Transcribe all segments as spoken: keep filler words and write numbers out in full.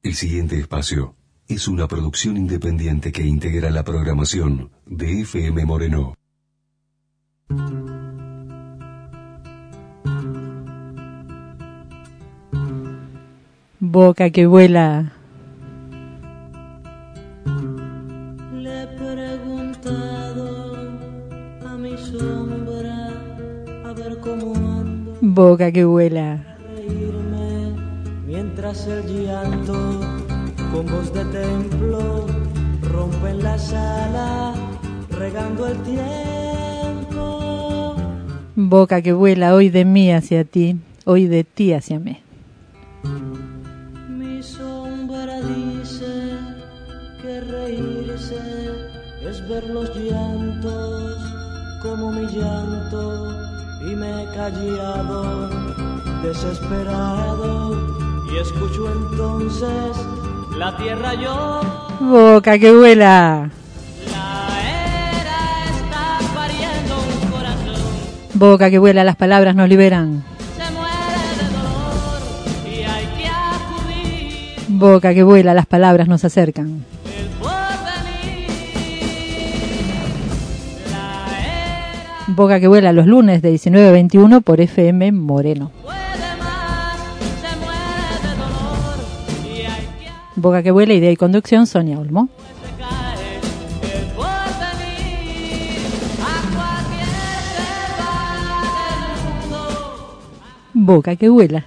El siguiente espacio es una producción independiente que integra la programación de F M Moreno. Boca que vuela. Le he preguntado a mi sombra a ver cómo ando. Boca que vuela. Reírme mientras el llanto con voz de templo rompe en la sala regando el tiempo. Boca que vuela, hoy de mí hacia ti, hoy de ti hacia mí. Mi sombra dice que reírse es ver los llantos como mi llanto y me he callado desesperado y escucho entonces la tierra yo. Boca que vuela. La era está pariendo un corazón. Boca que vuela, las palabras nos liberan. Se muere de dolor y hay que acudir. Boca que vuela, las palabras nos acercan. El porvenir. La era Boca que vuela los lunes de diecinueve a veintiuno por F M Moreno. puede más. Se muere de dolor y hay que Boca que vuela, idea y conducción, Sonia Olmo. se cae. El porvenir a cualquier ciudad del mundo. Boca que vuela.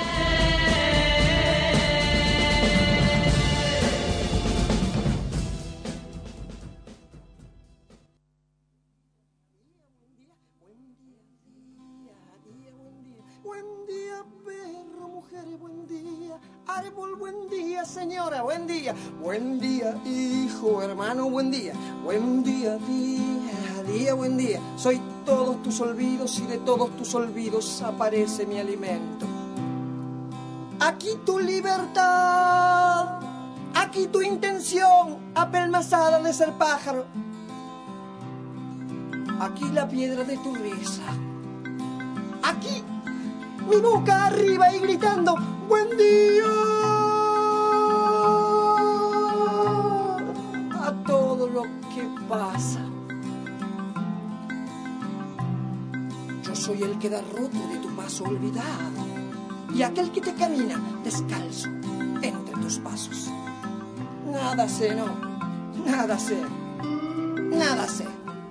Buen día, perro, mujer, buen día. Árbol, buen día, señora, buen día. Buen día, hijo, hermano, buen día. Buen día, día, día, buen día. Soy todos tus olvidos y de todos tus olvidos aparece mi alimento. Aquí tu libertad, aquí tu intención apelmazada de ser pájaro. Aquí la piedra de tu risa. Aquí mi boca arriba y gritando ¡buen día! A todo lo que pasa. Yo soy el que da roto de tu paso olvidado y aquel que te camina descalzo entre tus pasos. Nada sé, no, nada sé, nada sé.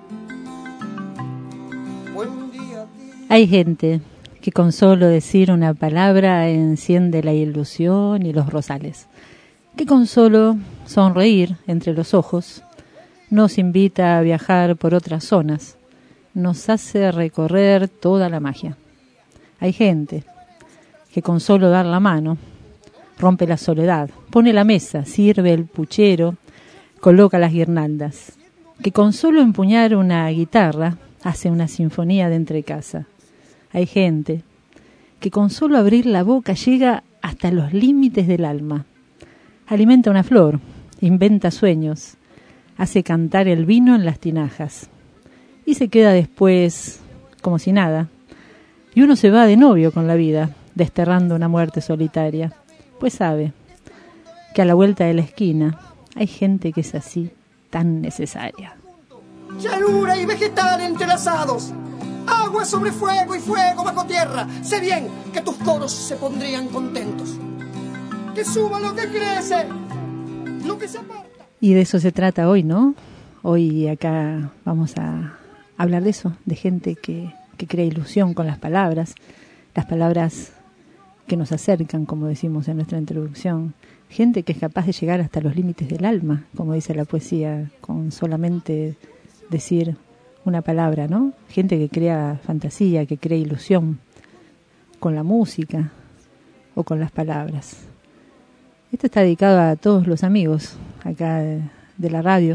Buen día. Hay gente que con solo decir una palabra enciende la ilusión y los rosales, que con solo sonreír entre los ojos nos invita a viajar por otras zonas, nos hace recorrer toda la magia. Hay gente que con solo dar la mano rompe la soledad, pone la mesa, sirve el puchero, coloca las guirnaldas, que con solo empuñar una guitarra hace una sinfonía de entrecasa. Hay gente que con solo abrir la boca llega hasta los límites del alma. Alimenta una flor, inventa sueños, hace cantar el vino en las tinajas. Y se queda después como si nada. Y uno se va de novio con la vida, desterrando una muerte solitaria. Pues sabe que a la vuelta de la esquina hay gente que es así, tan necesaria. Llanura y vegetal entrelazados. Agua sobre fuego y fuego bajo tierra. Sé bien que tus coros se pondrían contentos. Que suba lo que crece, lo que se aparta. Y de eso se trata hoy, ¿no? Hoy acá vamos a hablar de eso, de gente que, que crea ilusión con las palabras, las palabras que nos acercan, como decimos en nuestra introducción. Gente que es capaz de llegar hasta los límites del alma, como dice la poesía, con solamente decir una palabra, ¿no? Gente que crea fantasía, que crea ilusión con la música o con las palabras. Esto está dedicado a todos los amigos acá de, de la radio,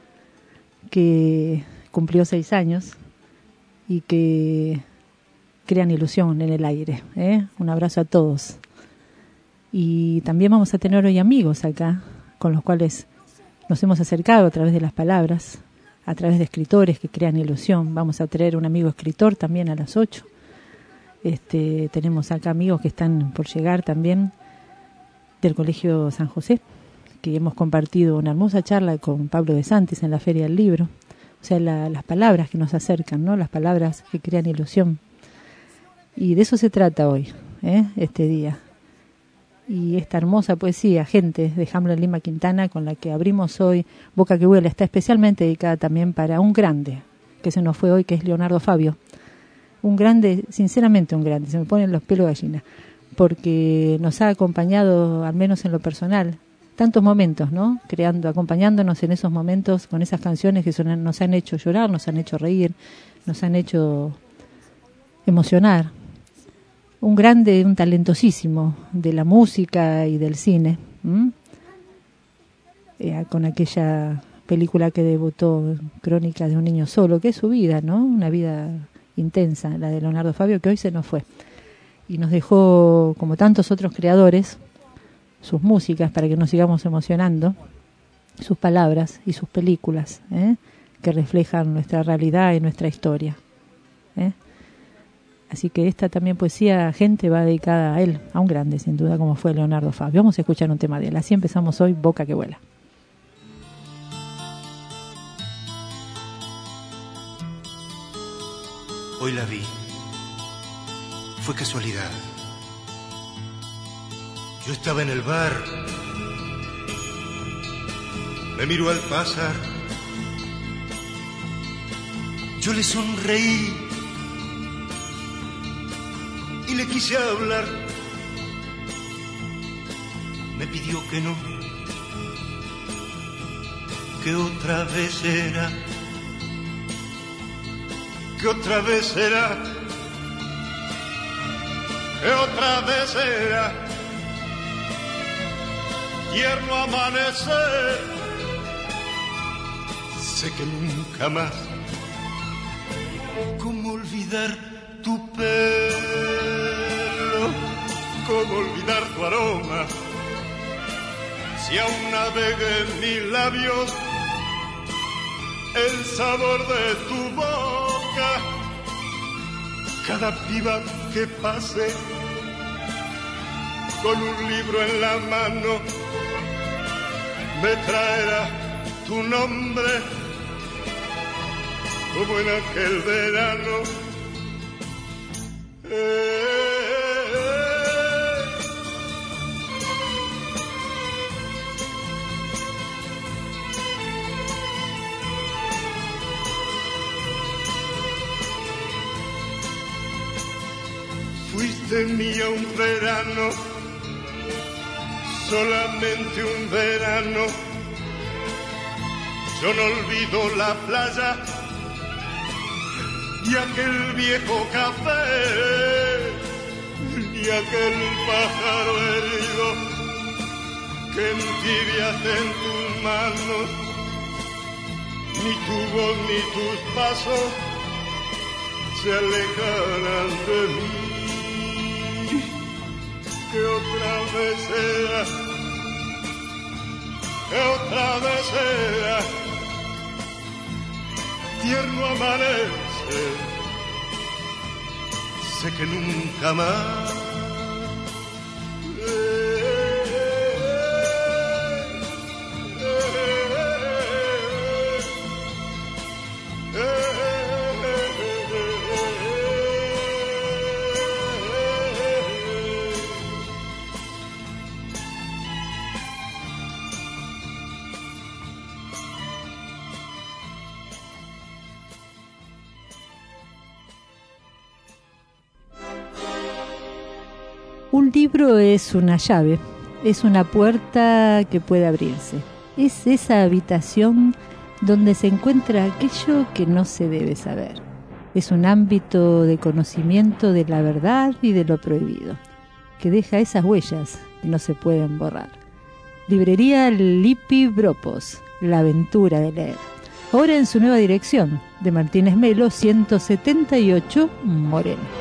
que cumplió seis años y que crean ilusión en el aire, ¿eh? Un abrazo a todos. Y también vamos a tener hoy amigos acá, con los cuales nos hemos acercado a través de las palabras, a través de escritores que crean ilusión. Vamos a traer un amigo escritor también a las ocho. Este, tenemos acá amigos que están por llegar también, del Colegio San José, que hemos compartido una hermosa charla con Pablo de Santis en la Feria del Libro. O sea, la, las palabras que nos acercan, ¿no? Las palabras que crean ilusión. Y de eso se trata hoy, ¿eh? Este día. Y esta hermosa poesía, Gente, de Hamlet Lima Quintana, con la que abrimos hoy Boca que Vuela, está especialmente dedicada también para un grande que se nos fue hoy, que es Leonardo Fabio. Un grande, sinceramente un grande, se me ponen los pelos de gallina, porque nos ha acompañado, al menos en lo personal, tantos momentos, ¿no? Creando, acompañándonos en esos momentos con esas canciones que son, nos han hecho llorar, nos han hecho reír, nos han hecho emocionar. Un grande, un talentosísimo de la música y del cine, eh, con aquella película que debutó, Crónica de un niño solo, que es su vida, ¿no? Una vida intensa, la de Leonardo Fabio, que hoy se nos fue. Y nos dejó, como tantos otros creadores, sus músicas para que nos sigamos emocionando, sus palabras y sus películas, ¿eh? que reflejan nuestra realidad y nuestra historia. ¿eh? Así que esta también poesía, Gente, va dedicada a él, a un grande, sin duda, como fue Leonardo Fabio. Vamos a escuchar un tema de él. Así empezamos hoy, Boca que Vuela. Hoy la vi. Fue casualidad. Yo estaba en el bar. Me miró al pasar. Yo le sonreí y le quise hablar. Me pidió que no, que otra vez era, que otra vez era, que otra vez era. Tierno amanecer. Sé que nunca más. ¿Cómo olvidar tu pelo? ¿Cómo olvidar tu aroma? Si aún navega en mis labios el sabor de tu boca. Cada piba que pase con un libro en la mano me traerá tu nombre, como en aquel verano. Eh, Fuiste mía un verano, solamente un verano. Yo no olvido la playa y aquel viejo café y aquel pájaro herido que entibiaste en tus manos. Ni tu voz ni tus pasos se alejarán de mí. Que otra vez sea, que otra vez sea tierno amanecer. Sé que nunca más. Un libro es una llave, es una puerta que puede abrirse. Es esa habitación donde se encuentra aquello que no se debe saber. Es un ámbito de conocimiento de la verdad y de lo prohibido, que deja esas huellas que no se pueden borrar. Librería Lippi Bropos, la aventura de leer. Ahora en su nueva dirección, de Martínez Melo, ciento setenta y ocho, Moreno.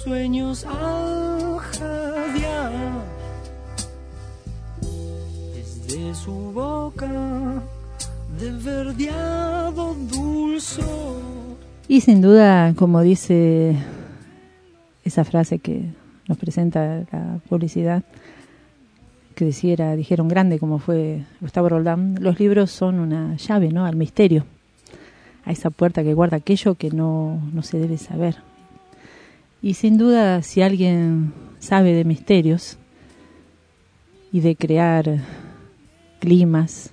sueños al jadear. Desde su boca de verdeado dulzor. Y sin duda, como dice esa frase que nos presenta la publicidad, que decía, dijeron grande como fue Gustavo Roldán, los libros son una llave, ¿no?, al misterio, a esa puerta que guarda aquello que no, no se debe saber. Y sin duda, si alguien sabe de misterios y de crear climas,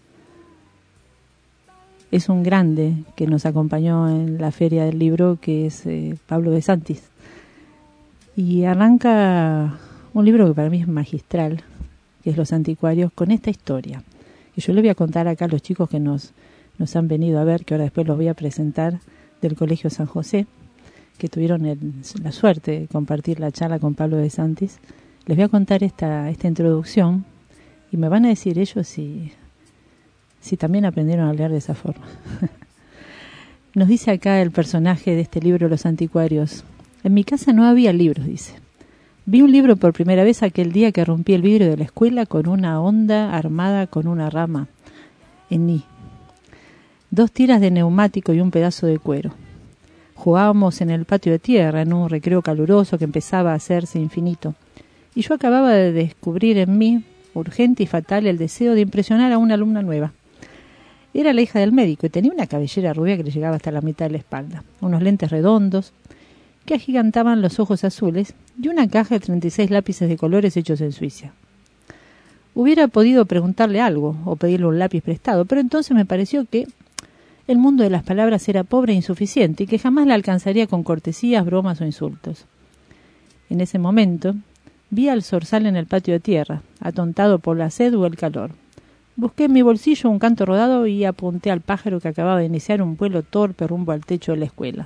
es un grande que nos acompañó en la Feria del Libro, que es eh, Pablo de Santis. Y arranca un libro que para mí es magistral, que es Los Anticuarios, con esta historia. Y yo le voy a contar acá a los chicos que nos, nos han venido a ver, que ahora después los voy a presentar, del Colegio San José, que tuvieron el, la suerte de compartir la charla con Pablo de Santis. Les voy a contar esta, esta introducción y me van a decir ellos si, si también aprendieron a leer de esa forma. Nos dice acá el personaje de este libro, Los Anticuarios: en mi casa no había libros, dice. Vi un libro por primera vez aquel día que rompí el vidrio de la escuela con una honda armada con una rama en I, dos tiras de neumático y un pedazo de cuero. Jugábamos en el patio de tierra, en un recreo caluroso que empezaba a hacerse infinito, y yo acababa de descubrir en mí, urgente y fatal, el deseo de impresionar a una alumna nueva. Era la hija del médico y tenía una cabellera rubia que le llegaba hasta la mitad de la espalda, unos lentes redondos que agigantaban los ojos azules y una caja de treinta y seis lápices de colores hechos en Suiza. Hubiera podido preguntarle algo o pedirle un lápiz prestado, pero entonces me pareció que el mundo de las palabras era pobre e insuficiente y que jamás la alcanzaría con cortesías, bromas o insultos. En ese momento vi al zorzal en el patio de tierra, atontado por la sed o el calor. Busqué en mi bolsillo un canto rodado y apunté al pájaro que acababa de iniciar un vuelo torpe rumbo al techo de la escuela.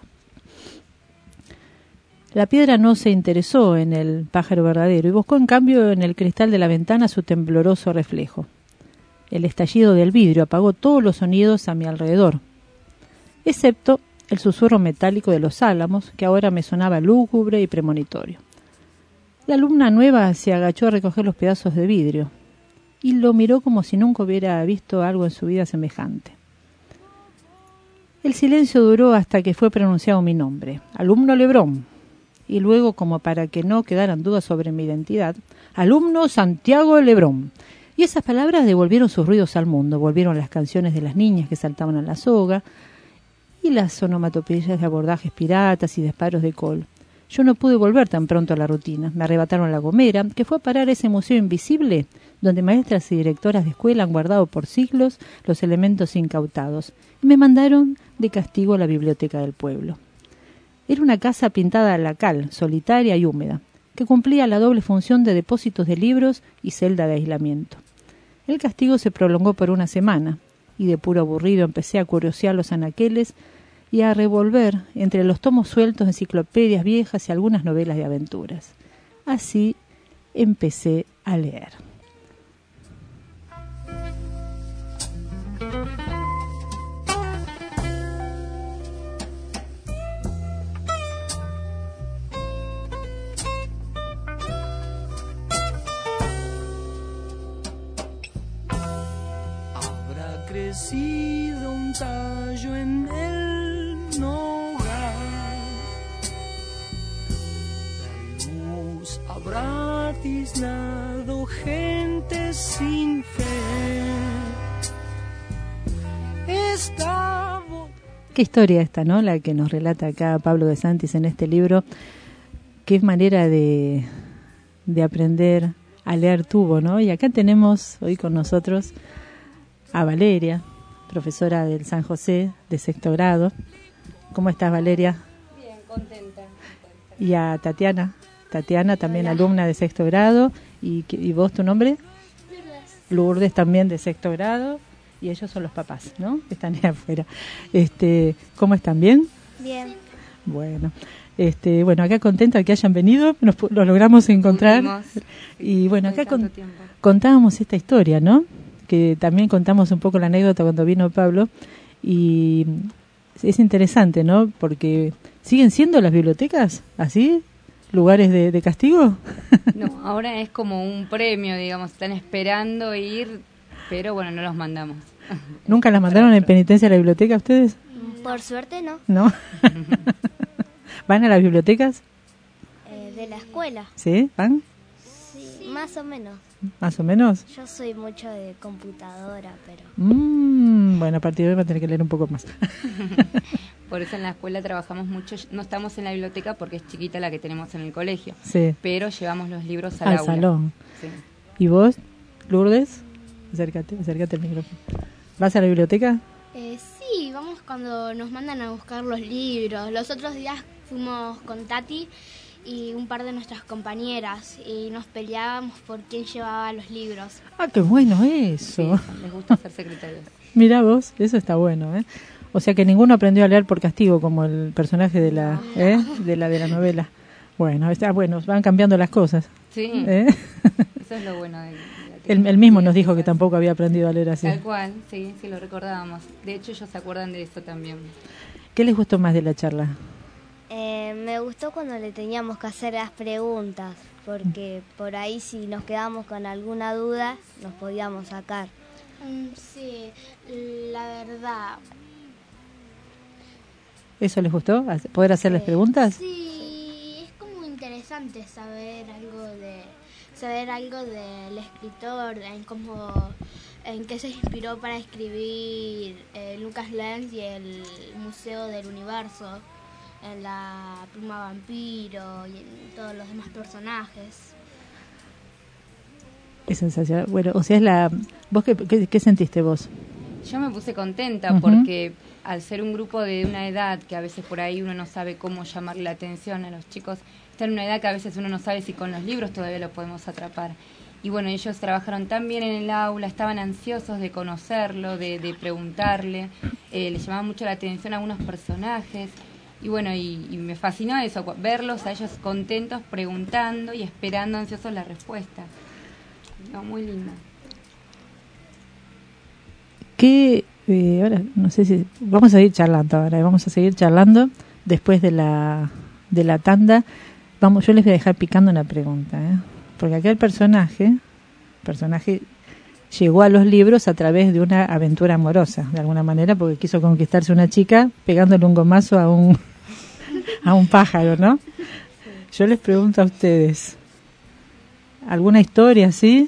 La piedra no se interesó en el pájaro verdadero y buscó en cambio en el cristal de la ventana su tembloroso reflejo. El estallido del vidrio apagó todos los sonidos a mi alrededor, excepto el susurro metálico de los álamos, que ahora me sonaba lúgubre y premonitorio. La alumna nueva se agachó a recoger los pedazos de vidrio y lo miró como si nunca hubiera visto algo en su vida semejante. El silencio duró hasta que fue pronunciado mi nombre, alumno Lebrón, y luego, como para que no quedaran dudas sobre mi identidad, alumno Santiago Lebrón. Y esas palabras devolvieron sus ruidos al mundo, volvieron las canciones de las niñas que saltaban a la soga y las onomatopeyas de abordajes piratas y disparos de col. Yo no pude volver tan pronto a la rutina. Me arrebataron la gomera, que fue a parar a ese museo invisible donde maestras y directoras de escuela han guardado por siglos los elementos incautados, y me mandaron de castigo a la biblioteca del pueblo. Era una casa pintada a la cal, solitaria y húmeda, que cumplía la doble función de depósitos de libros y celda de aislamiento. El castigo se prolongó por una semana, y de puro aburrido empecé a curiosear los anaqueles y a revolver entre los tomos sueltos enciclopedias viejas y algunas novelas de aventuras. Así empecé a leer. Crecido un tallo en el nogal, la luz habrá tiznado gente sin fe. Esta... Qué historia esta, ¿no? La que nos relata acá Pablo de Santis en este libro. Qué manera de, de aprender a leer tuvo, ¿no? Y acá tenemos hoy con nosotros a Valeria, profesora del San José de sexto grado. ¿Cómo estás, Valeria? Bien, contenta. Y a Tatiana, Tatiana también Hola. Alumna de sexto grado. ¿Y, y vos, tu nombre? Lourdes. Lourdes también de sexto grado. Y ellos son los papás, ¿no? Que están ahí afuera. Este, ¿cómo están? ¿Bien? Bien. Bueno, este, bueno, acá contenta de que hayan venido, nos lo logramos encontrar. Pudimos. Y bueno, acá con, contábamos esta historia, ¿no? Que también contamos un poco la anécdota cuando vino Pablo, y es interesante, ¿no? Porque siguen siendo las bibliotecas así, lugares de, de castigo? No, ahora es como un premio, digamos, están esperando ir, pero bueno, no los mandamos. ¿Nunca las mandaron en penitencia a la biblioteca ustedes? Por suerte no. ¿No? ¿Van a las bibliotecas? Eh, de la escuela. ¿Sí? ¿Van? Sí, más o menos. ¿Más o menos? Yo soy mucho de computadora, pero... Mm, bueno, a partir de hoy va a tener que leer un poco más. Por eso en la escuela trabajamos mucho, no estamos en la biblioteca porque es chiquita la que tenemos en el colegio, sí. Pero llevamos los libros al, al aula. salón. Sí. ¿Y vos, Lourdes? Acércate, acércate al micrófono. ¿Vas a la biblioteca? Eh, sí, vamos cuando nos mandan a buscar los libros. Los otros días fuimos con Tati y un par de nuestras compañeras y nos peleábamos por quién llevaba los libros. Ah, qué bueno eso. Sí, les gusta ser secretarios. Mirá vos, eso está bueno, ¿eh? O sea que ninguno aprendió a leer por castigo como el personaje de la, ¿eh? de la de la novela. Bueno, está bueno, van cambiando las cosas. Sí. ¿Eh? Eso es lo bueno de, de él, él mismo nos dijo que tampoco había aprendido a leer así. Tal cual, sí, sí lo recordábamos. De hecho, ellos se acuerdan de eso también. ¿Qué les gustó más de la charla? Eh, me gustó cuando le teníamos que hacer las preguntas, porque por ahí si nos quedamos con alguna duda, nos podíamos sacar. Mm, sí, la verdad. ¿Eso les gustó? ¿Poder hacerles Eh, preguntas? Sí, es como interesante saber algo de saber algo del escritor, en cómo, en qué se inspiró para escribir eh, Lucas Lenz y el Museo del Universo, en la Pluma Vampiro y en todos los demás personajes. Es sensacional. Bueno, o sea, es la... ¿Vos qué, qué, qué sentiste vos? Yo me puse contenta Uh-huh. porque al ser un grupo de una edad que a veces por ahí uno no sabe cómo llamarle la atención a los chicos, están en una edad que a veces uno no sabe si con los libros todavía lo podemos atrapar. Y bueno, ellos trabajaron tan bien en el aula, estaban ansiosos de conocerlo, de, de preguntarle, eh, les llamaba mucho la atención a algunos personajes. Y bueno, y, y me fascinó eso, verlos a ellos contentos, preguntando y esperando ansiosos la respuesta. No, muy lindo. ¿Qué, eh, ahora, no sé si... Vamos a seguir charlando ahora, vamos a seguir charlando después de la, de la tanda. Vamos, yo les voy a dejar picando una pregunta, ¿eh? Porque acá el personaje, personaje llegó a los libros a través de una aventura amorosa, de alguna manera, porque quiso conquistarse una chica pegándole un gomazo a un, a un pájaro, ¿no? Yo les pregunto a ustedes, ¿alguna historia así?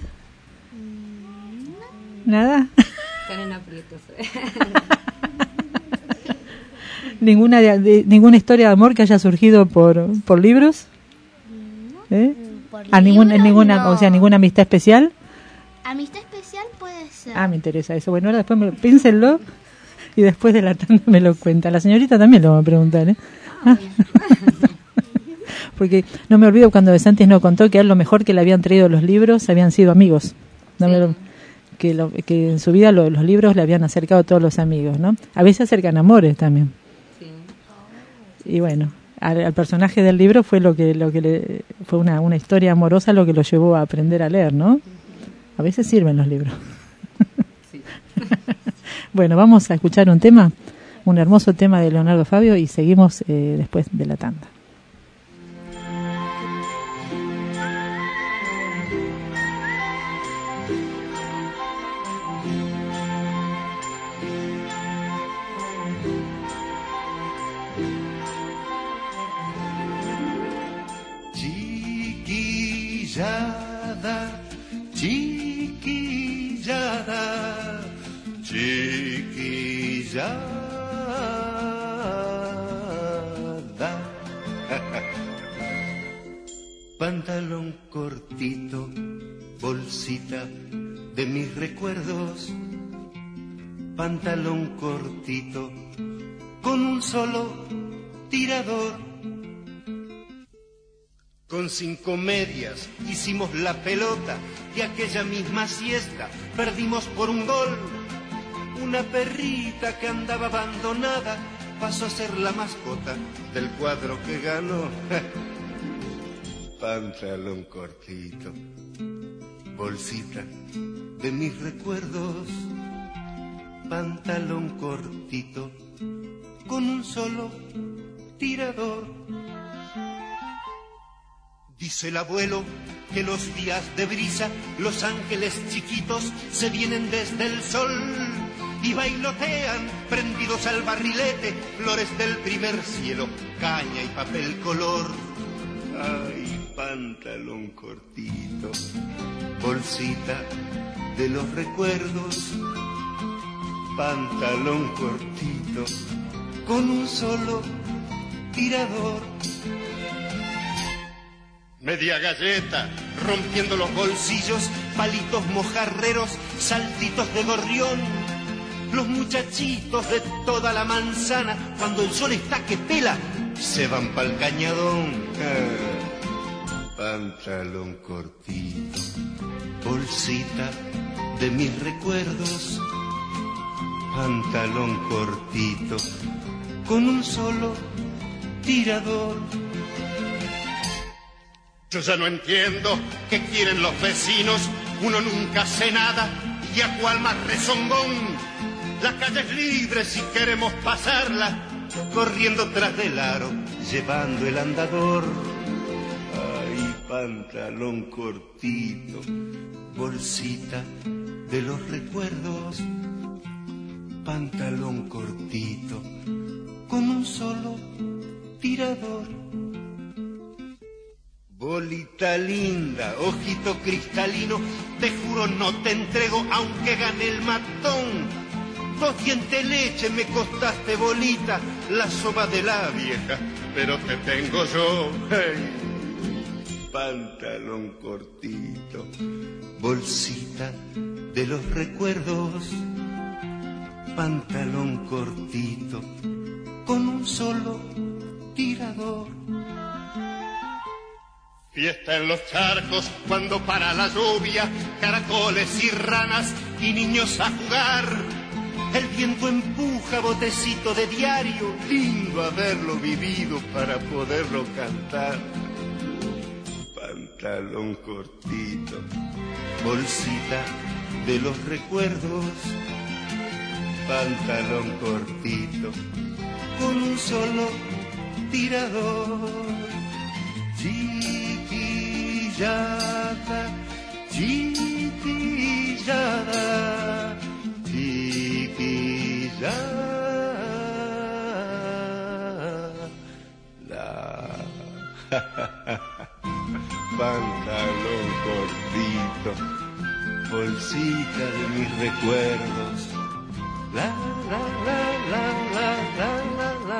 ¿Nada? Están en aprietos. ¿Ninguna, de, de, ¿Ninguna historia de amor que haya surgido por, por libros? ¿Eh? Por ¿A ninguna, libros, ninguna, no. o sea, ninguna amistad especial? Amistad especial puede ser. Ah, me interesa eso. Bueno, ahora después me, piénsenlo y después de la tanda me lo cuenta. La señorita también lo va a preguntar, ¿eh? Ah. Porque no me olvido cuando De Santis nos contó que a él lo mejor que le habían traído los libros habían sido amigos. No Sí. me lo, que, lo, que en su vida lo, los libros le habían acercado a todos los amigos, ¿no? A veces acercan amores también. Sí. Y bueno, al, al personaje del libro fue lo que lo que le fue una, una historia amorosa lo que lo llevó a aprender a leer, ¿no? A veces sirven los libros. Sí. Bueno, vamos a escuchar un tema, un hermoso tema de Leonardo Fabio y seguimos eh, después de la tanda. Chiquillada, chiquillada, chiquillada. Pantalón cortito, bolsita de mis recuerdos. Pantalón cortito, con un solo tirador. Con cinco medias hicimos la pelota y aquella misma siesta perdimos por un gol. Una perrita que andaba abandonada pasó a ser la mascota del cuadro que ganó. Pantalón cortito, bolsita de mis recuerdos. Pantalón cortito, con un solo tirador. Dice el abuelo que los días de brisa, los ángeles chiquitos se vienen desde el sol y bailotean prendidos al barrilete, flores del primer cielo, caña y papel color. Ay, pantalón cortito, bolsita de los recuerdos, pantalón cortito con un solo tirador. Media galleta, rompiendo los bolsillos, palitos mojarreros, saltitos de gorrión. Los muchachitos de toda la manzana, cuando el sol está que pela, se van pa'l cañadón. Ah, pantalón cortito, bolsita de mis recuerdos, pantalón cortito, con un solo tirador. Yo ya no entiendo qué quieren los vecinos, uno nunca hace nada y a cual más rezongón. La calle es libre si queremos pasarla, corriendo tras del aro, llevando el andador. Ay, pantalón cortito, bolsita de los recuerdos, pantalón cortito, con un solo tirador. Bolita linda, ojito cristalino, te juro no te entrego aunque gane el matón. Dos dientes leche me costaste, bolita, la soba de la vieja, pero te tengo yo. Hey. Pantalón cortito, bolsita de los recuerdos, pantalón cortito, con un solo tirador. Fiesta en los charcos cuando para la lluvia, caracoles y ranas y niños a jugar. El viento empuja botecito de diario, lindo haberlo vivido para poderlo cantar. Pantalón cortito, bolsita de los recuerdos, pantalón cortito, con un solo tirador. Chiquillada, chiquillada, chiquillada. Pantalón cortito, bolsita de mis recuerdos. La, la, la, la, la, la, la, la.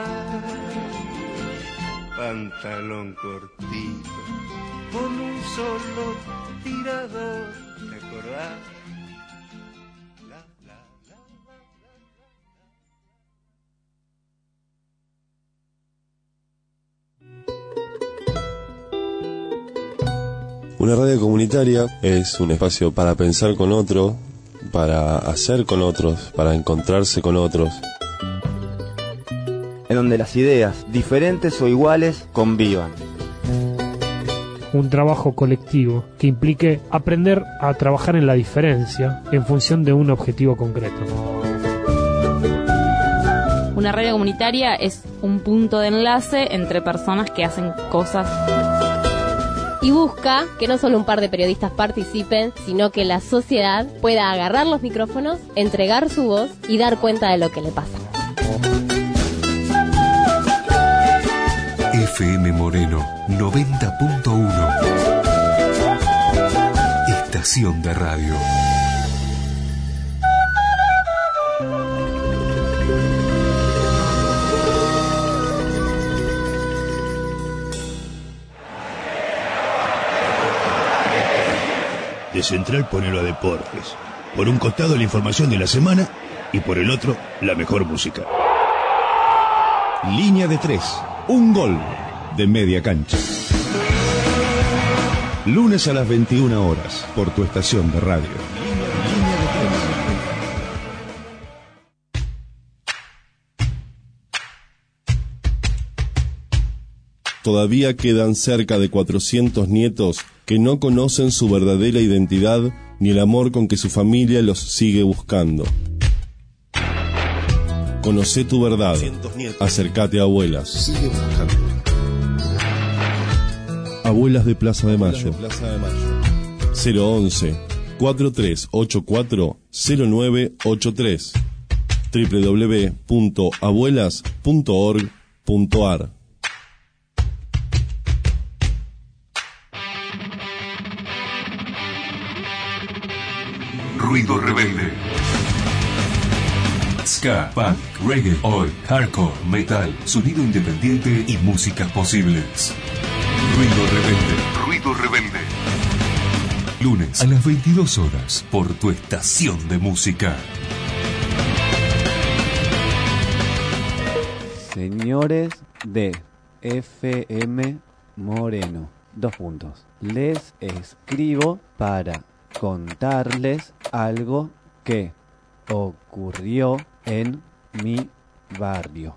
Pantalón cortito, con un solo tirador. ¿Te acordás? La, la, la, la, la. Una radio comunitaria es un espacio para pensar con otro, para hacer con otros, para encontrarse con otros. En donde las ideas, diferentes o iguales, convivan. Un trabajo colectivo que implique aprender a trabajar en la diferencia en función de un objetivo concreto. Una radio comunitaria es un punto de enlace entre personas que hacen cosas. Y busca que no solo un par de periodistas participen, sino que la sociedad pueda agarrar los micrófonos, entregar su voz y dar cuenta de lo que le pasa. F M Moreno noventa punto uno. Estación de radio. De Central ponelo a Deportes. Por un costado la información de la semana y por el otro la mejor música. Línea de tres. Un gol de media cancha. Lunes a las veintiuna horas por tu estación de radio. Todavía quedan cerca de cuatrocientos nietos que no conocen su verdadera identidad ni el amor con que su familia los sigue buscando. Conocé tu verdad. Acércate a abuelas. Sigue buscando. Abuelas de Plaza de Mayo. cero once, cuatro tres ocho cuatro, cero nueve ocho tres doble u doble u doble u punto abuelas punto org punto a r. Ruido rebelde. Ska, punk, reggae, oi, hardcore, metal, sonido independiente y músicas posibles. Ruido rebelde. Ruido rebelde. Lunes a las veintidós horas por tu estación de música. Señores de F M Moreno, dos puntos. Les escribo para contarles algo que ocurrió en mi barrio.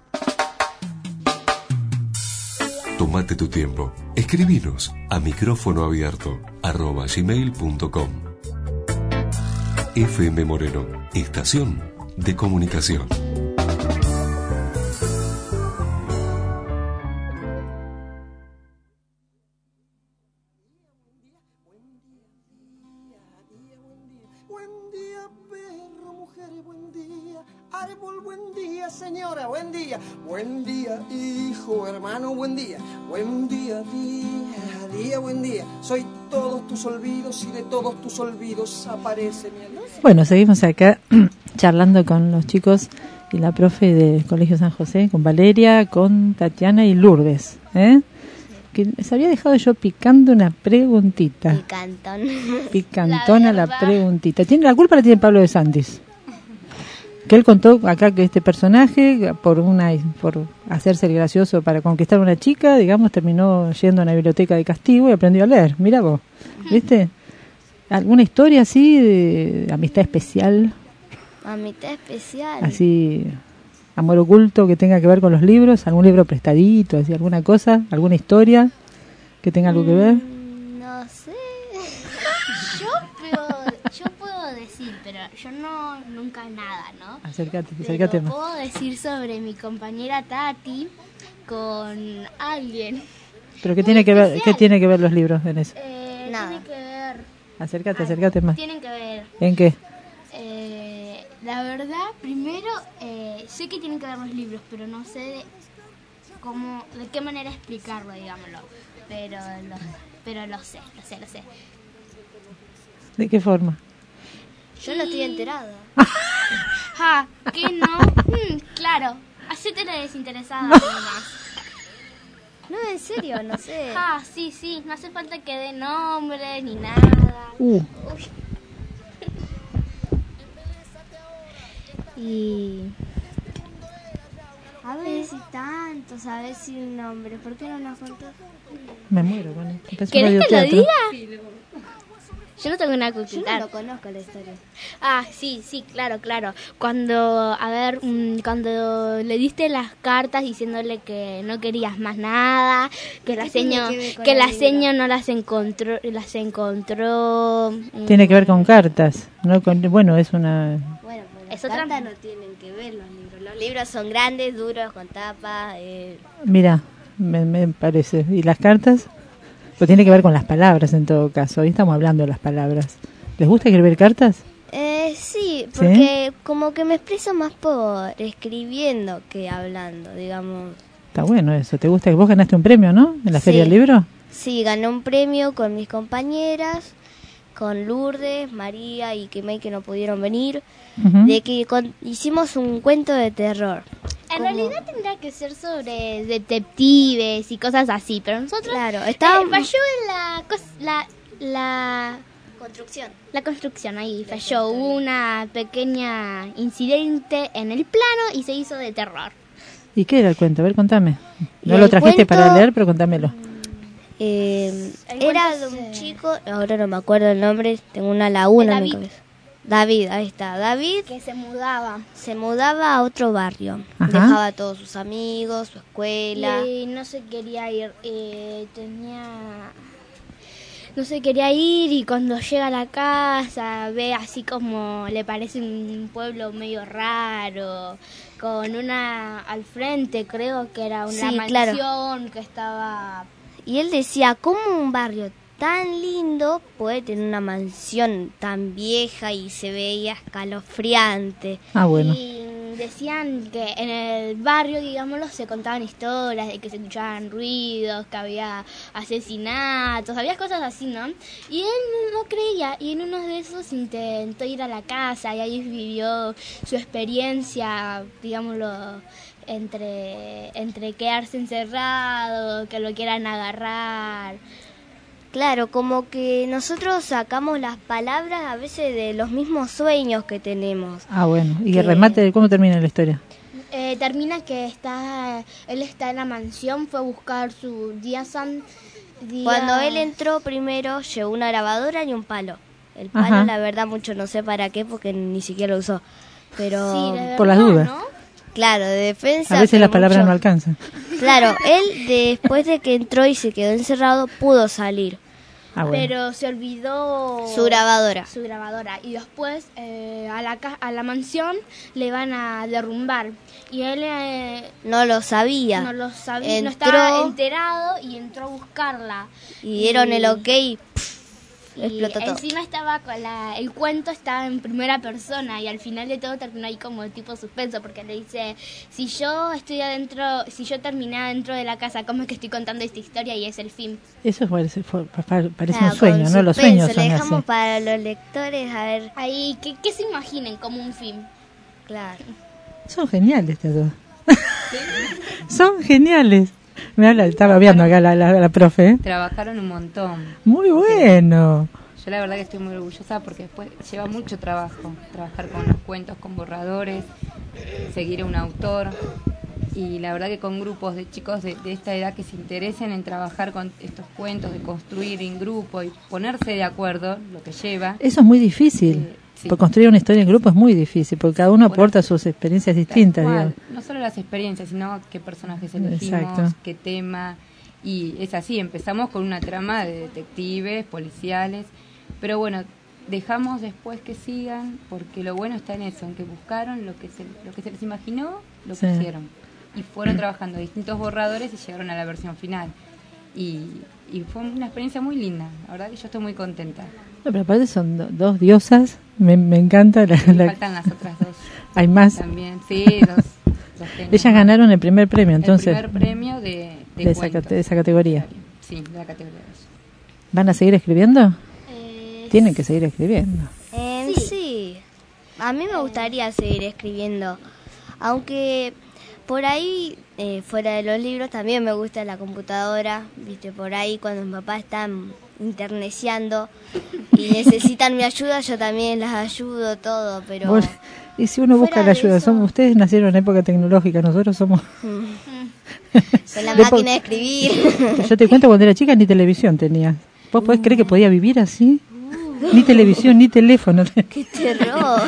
Tómate tu tiempo. Escribinos a micrófono abierto arroba gmail punto com. F M Moreno, estación de comunicación. Árbol, buen día, señora, buen día. Buen día, hijo, hermano, buen día. Buen día, día, día, buen día. Soy todos tus olvidos y de todos tus olvidos aparece mi alma. Bueno, seguimos acá charlando con los chicos y la profe del Colegio San José, con Valeria, con Tatiana y Lourdes, ¿eh? Que les había dejado yo picando una preguntita. Picantón. Picantona la, la preguntita. ¿Tiene la culpa la tiene Pablo de Santis? Que él contó acá que este personaje, por una por hacerse el gracioso para conquistar a una chica, digamos, terminó yendo a una biblioteca de castigo y aprendió a leer. Mira vos, ¿viste? ¿Alguna historia así de amistad especial? Amistad especial. Así, amor oculto que tenga que ver con los libros, algún libro prestadito, así, alguna cosa, alguna historia que tenga algo que ver. No sé. Yo puedo, yo puedo decir, pero yo no nunca nada, ¿no? Acércate, Pero acércate más. puedo decir sobre mi compañera Tati con alguien. ¿Pero qué tiene que ver, qué tiene que ver los libros en eso? Eh, nada. Tiene que ver. Acércate, acércate más. Tienen que ver. ¿En qué? Eh, la verdad, primero, eh, sé que tienen que ver los libros, pero no sé de cómo, de qué manera explicarlo, digámoslo. Pero lo, pero lo sé, lo sé, lo sé. ¿De qué forma? Yo no estoy enterada. Ja, ¿qué no? Mm, claro, hacete la desinteresada nomás. No, en serio, no sé. Ah, sí, sí, no hace falta que dé nombre ni nada. Uh. Y a ver si tantos, a ver si un nombre. ¿Por qué no nos contó? Me muero con esto. ¿Querés que lo diga? Yo no tengo nada que ocultar. Yo no lo conozco la historia. Ah, sí, sí, claro, claro. Cuando, a ver, mmm, cuando le diste las cartas diciéndole que no querías más nada, que la seño, que, que la seño no las encontró, las encontró. Mmm. Tiene que ver con cartas, no con, bueno, es una. Bueno, pues las cartas no tienen que ver los libros. Los libros son grandes, duros, con tapa. Eh. Mira, me, me parece. ¿Y las cartas? Pues tiene que ver con las palabras en todo caso. Hoy estamos hablando de las palabras. ¿Les gusta escribir cartas? Eh, sí, porque ¿sí? Como que me expreso más por escribiendo que hablando, digamos. Está bueno eso. ¿Te gusta? Vos ganaste un premio, ¿no? En la sí. Feria del Libro. Sí, gané un premio con mis compañeras, con Lourdes, María y Kimei, que no pudieron venir, uh-huh. de que con, hicimos un cuento de terror. En ¿Cómo? realidad tendría que ser sobre detectives y cosas así, pero nosotros claro, estábamos... eh, falló en la, la la construcción. La construcción ahí falló, hubo una pequeña incidente en el plano y se hizo de terror. ¿Y qué era el cuento? A ver, contame. No lo trajiste cuento, para leer, pero contámelo. Eh, era de un chico, ahora no me acuerdo el nombre, tengo una laguna en mi cabeza. David, ahí está, David. Que se mudaba. Se mudaba a otro barrio. Ajá. Dejaba a todos sus amigos, su escuela. Y no se quería ir, eh, tenía... No se quería ir y cuando llega a la casa ve así como le parece un pueblo medio raro, con una al frente creo que era una sí, mansión claro. que estaba y él decía, ¿cómo un barrio tan lindo puede tener una mansión tan vieja y se veía escalofriante? Ah, bueno. Y decían que en el barrio, digámoslo, se contaban historias de que se escuchaban ruidos, que había asesinatos, había cosas así, ¿no? Y él no creía, y en uno de esos intentó ir a la casa y ahí vivió su experiencia, digámoslo, entre, entre quedarse encerrado, que lo quieran agarrar. Claro, como que nosotros sacamos las palabras a veces de los mismos sueños que tenemos. Ah, bueno. ¿Y que... el remate, cómo termina la historia? Eh, termina que está, él está en la mansión, fue a buscar su día san... Día... Cuando él entró primero, llevó una grabadora y un palo. El palo, Ajá. la verdad, mucho no sé para qué, porque ni siquiera lo usó. Pero Sí, de Por las verdad, dudas. ¿no? claro, de defensa. A veces pero las palabras mucho- no alcanzan. Claro, él después de que entró y se quedó encerrado, pudo salir. Ah, bueno. Pero se olvidó Su grabadora. Su grabadora. Y después eh, a, la ca- a la mansión le van a derrumbar. Y él eh, No lo sabía. no lo sabía, no Entró estaba enterado y entró a buscarla. y dieron el ok y Y explotó todo. encima estaba con la, el cuento estaba en primera persona y al final de todo terminó ahí como tipo suspenso porque le dice, si yo estoy adentro, si yo terminé adentro de la casa, ¿cómo es que estoy contando esta historia? Y es el fin. Eso parece, fue- pa- pa- parece Claro, un sueño, con ¿no? Los suspenso, sueños son le dejamos así. para los lectores a ver. Ahí, ¿qué, qué se imaginen como un fin? Claro. Son geniales estas dos. Son geniales. Me habla, estaba viendo acá la, la, la profe. ¿eh? Trabajaron un montón. Muy bueno. Yo la verdad que estoy muy orgullosa porque después lleva mucho trabajo, trabajar con los cuentos, con borradores, seguir a un autor y la verdad que con grupos de chicos de, de esta edad que se interesen en trabajar con estos cuentos, de construir en grupo y ponerse de acuerdo, lo que lleva. Eso es muy difícil. Eh, sí. Por construir una historia en grupo es muy difícil, porque cada uno aporta sus experiencias distintas. Tal digamos. cual. No solo las experiencias, sino qué personajes elegimos, Exacto. qué tema. Y es así, empezamos con una trama de detectives, policiales, pero bueno, dejamos después que sigan, porque lo bueno está en eso, en que buscaron lo que se, lo que se les imaginó, lo Sí. pusieron. Y fueron trabajando distintos borradores y llegaron a la versión final. Y, y fue una experiencia muy linda, la verdad que yo estoy muy contenta. No, pero aparte son do- dos diosas. Me, me encanta. La, Me la- faltan las otras dos. Hay más. También, sí, dos. dos genios. Ellas ganaron el primer premio, entonces. El primer premio de, de, de, esa, cuentos. cate- de esa categoría. Sí, de la categoría dos. ¿Van a seguir escribiendo? Eh, Tienen que seguir escribiendo. En sí. A mí me gustaría seguir escribiendo. Aunque por ahí, eh, fuera de los libros, también me gusta la computadora. Viste, por ahí cuando mi papá está interneciando y necesitan mi ayuda, yo también las ayudo, todo, pero... Bueno, y si uno busca fuera la de ayuda, eso- somos, ustedes nacieron en época tecnológica, nosotros somos... Con la De máquina po- de escribir. Yo te cuento, cuando era chica ni televisión tenía. ¿Vos podés creer que podía vivir así? Ni televisión, ni teléfono. ¡Qué terror!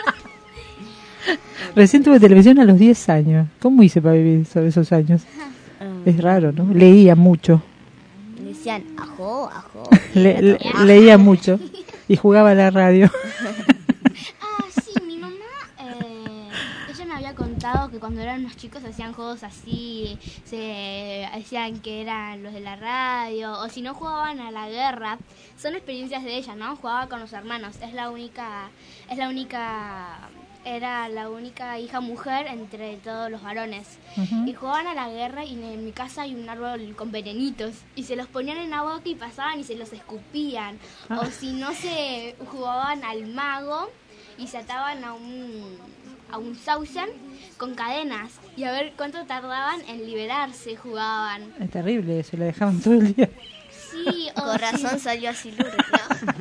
Recién tuve televisión a los diez años. ¿Cómo hice para vivir sobre esos años? Es raro, ¿no? Leía mucho. Decían, ajo, ajo. Le- le- leía mucho. Y jugaba a la radio. Ah, sí, mi mamá, eh, ella me había contado que cuando eran más chicos hacían juegos así, se decían que eran los de la radio, o si no jugaban a la guerra. Son experiencias de ella, ¿no? Jugaba con los hermanos, es la única, es la única, era la única hija mujer entre todos los varones. Ujú. Y jugaban a la guerra y en mi casa hay un árbol con venenitos y se los ponían en la boca y pasaban y se los escupían. Ah. O si no, se jugaban al mago y se ataban a un a un sauce con cadenas y a ver cuánto tardaban en liberarse, jugaban. Es terrible eso, lo dejaban todo el día. Sí, o Con razón sí. salió así Lourdes, ¿no?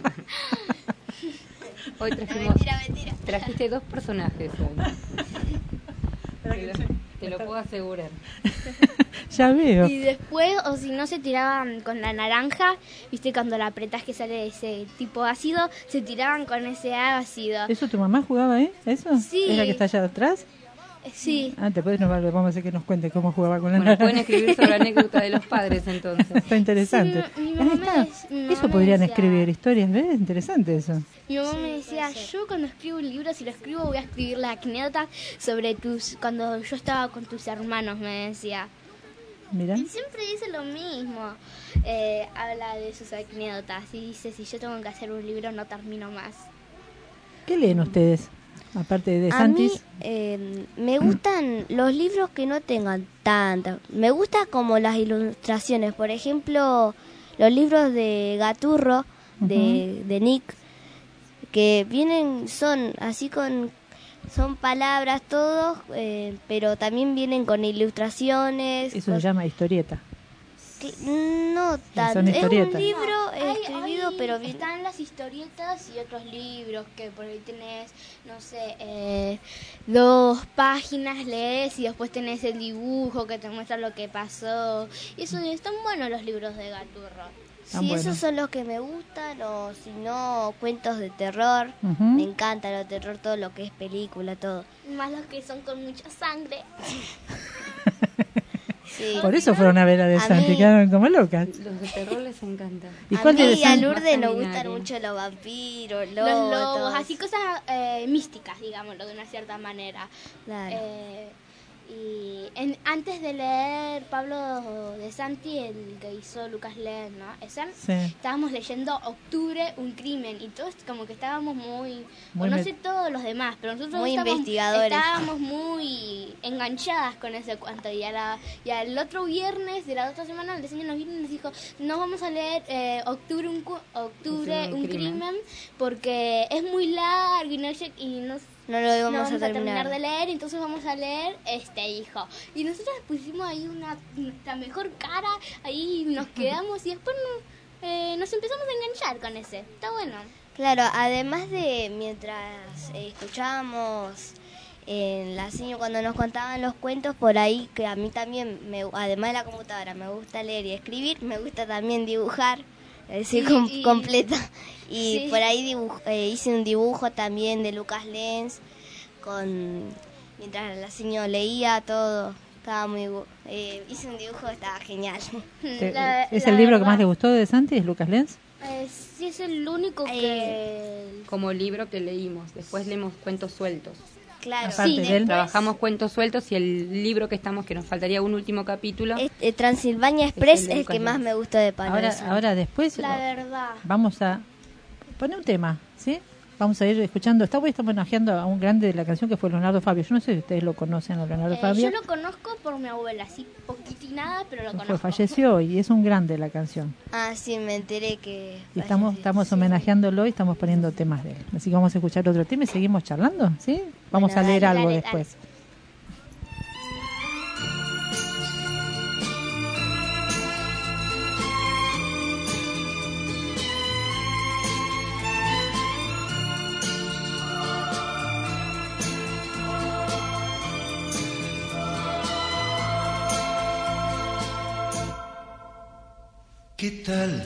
Hoy trajimos, Mentira, mentira. trajiste dos personajes hoy. Te lo, te lo puedo asegurar. Ya veo. Y después, o si no, se tiraban con la naranja, viste, cuando la apretás que sale ese tipo ácido, se tiraban con ese ácido. ¿Eso tu mamá jugaba, eh? ¿Eso? Sí. ¿Es la que está allá atrás? Sí. Ah, después nos va- vamos a hacer que nos cuente cómo jugaba con la Bueno, naranja. pueden escribir sobre la anécdota de los padres entonces. Está interesante. Sí, mi- mi Ahí mamá está. me dec- mi mamá Eso me podrían decía- escribir historias, ¿ves? Interesante eso. Mi mamá me decía, yo cuando escribo un libro, si lo escribo voy a escribir la anécdota sobre tus, cuando yo estaba con tus hermanos, me decía. Mirá. Y siempre dice lo mismo. Eh, habla de sus anécdotas y dice, si yo tengo que hacer un libro no termino más. ¿Qué leen ustedes? Aparte de A Santis. mí eh, me gustan los libros que no tengan tantas. Me gusta como las ilustraciones. Por ejemplo, los libros de Gaturro, de, uh-huh. de Nick, que vienen, son así con... Son palabras todos, eh, pero también vienen con ilustraciones. Eso con... se llama historieta. Que, no tanto. Es un libro no, eh, escribido, hay, pero bien... están las historietas y otros libros que por ahí tenés, no sé, eh, dos páginas lees y después tenés el dibujo que te muestra lo que pasó. Y eso están buenos los libros de Gaturro. Sí, bueno. Esos son los que me gustan, o si no, cuentos de terror. Uh-huh. Me encanta lo de terror, todo lo que es película, todo. Más los que son con mucha sangre. Sí. Por eso fueron a ver a De Santi, quedaron como locas. Los de terror les encanta. ¿Y a mí y a Lourdes nos gustan mucho los vampiros, lobos, los lobos, así cosas eh, místicas, digámoslo, de una cierta manera. Claro. Eh, Y en, antes de leer Pablo De Santi, el que hizo Lucas Lenz, ¿no? Ese, sí. Estábamos leyendo Octubre, un crimen, y todos como que estábamos muy, muy no me... sé todos los demás, pero nosotros muy estábamos, investigadores. estábamos muy enganchadas con ese cuento. Y, a la, y al otro viernes de la otra semana, el diseño nos vino y nos dijo, no vamos a leer eh, Octubre, un, Octubre, un, un crimen. crimen, porque es muy largo y no, y no No lo vamos, no vamos a, a terminar. terminar de leer, entonces vamos a leer este hijo. Y nosotros pusimos ahí una nuestra mejor cara, ahí nos quedamos y después no, eh, nos empezamos a enganchar con ese. Está bueno. Claro, además de mientras eh, escuchábamos en la seño cuando nos contaban los cuentos, por ahí que a mí también, me, además de la computadora, me gusta leer y escribir, me gusta también dibujar. Es decir, sí, com- y, completa. Y sí. Por ahí dibuj- eh, hice un dibujo también de Lucas Lenz, con mientras la señora leía todo. Estaba muy eh, hice un dibujo, estaba genial. La, ¿Es la el libro verdad, que más le gustó de Santi, es Lucas Lenz? Eh, sí, es el único que... Eh, como libro que leímos. Después leemos cuentos sueltos. Claro, sí, de después... trabajamos cuentos sueltos y el libro que estamos, que nos faltaría un último capítulo. Este, Transilvania Express es el, el que más me gustó de Pablo. Ahora, ahora después la verdad. Vamos a poner un tema, ¿sí? Vamos a ir escuchando. Esta hoy estamos homenajeando a un grande de la canción que fue Leonardo Fabio. Yo no sé si ustedes lo conocen a Leonardo eh, Fabio. Yo lo conozco por mi abuela, así poquitinada, pero lo fue, conozco. Falleció y es un grande de la canción. Ah, sí, me enteré que... Y estamos, estamos sí. homenajeándolo y estamos poniendo temas de él. Así que vamos a escuchar otro tema y seguimos charlando, ¿sí? Vamos bueno, a leer dale, algo dale, después. Dale. ¿Qué tal?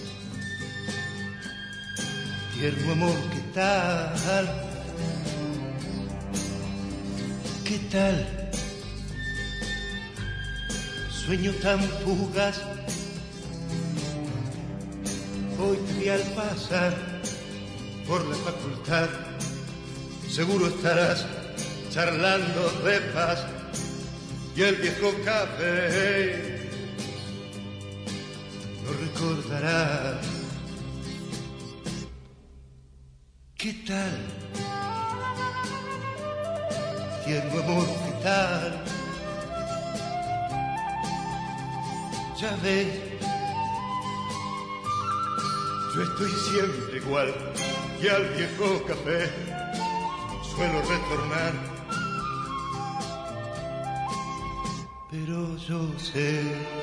Tierno amor, ¿qué tal? ¿Qué tal? Sueño tan fugaz. Hoy te vi al pasar por la facultad. Seguro estarás charlando de paz y el viejo café. Recordarás. ¿Qué tal? Tierno amor, ¿qué tal? Ya ves, yo estoy siempre igual y al viejo café suelo retornar. Pero yo sé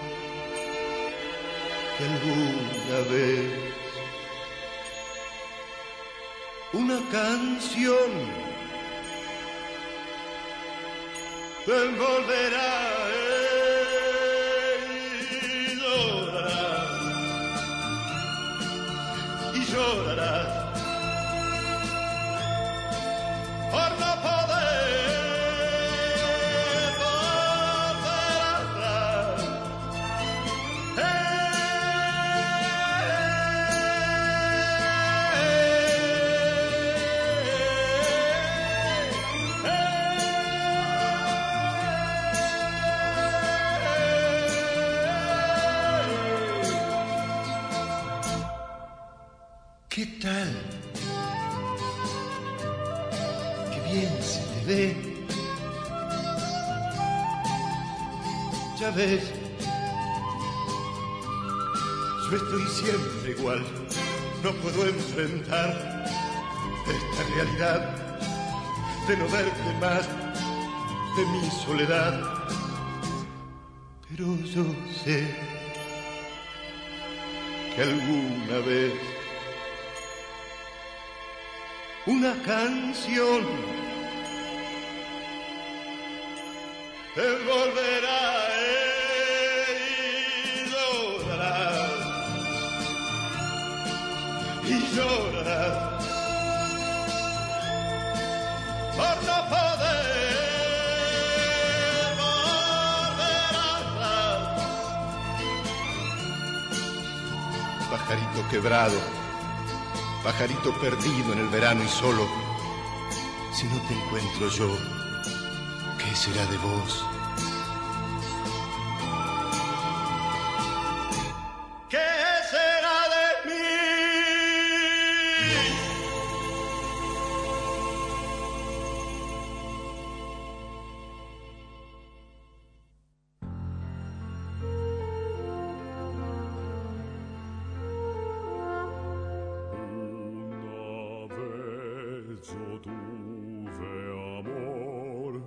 que alguna vez una canción te envolverá y llorarás y llorarás por no poder volver atrás. tal? Qué bien se te ve. Ya ves, yo estoy siempre igual. No puedo enfrentar esta realidad de no verte más, de mi soledad. Pero yo sé que alguna vez una canción te volverá y llorarás, y llorarás por no poder volver atrás. Pajarito quebrado, pajarito perdido en el verano y solo, si no te encuentro yo, ¿qué será de vos? ¿Qué será de mí? Yo tuve amor,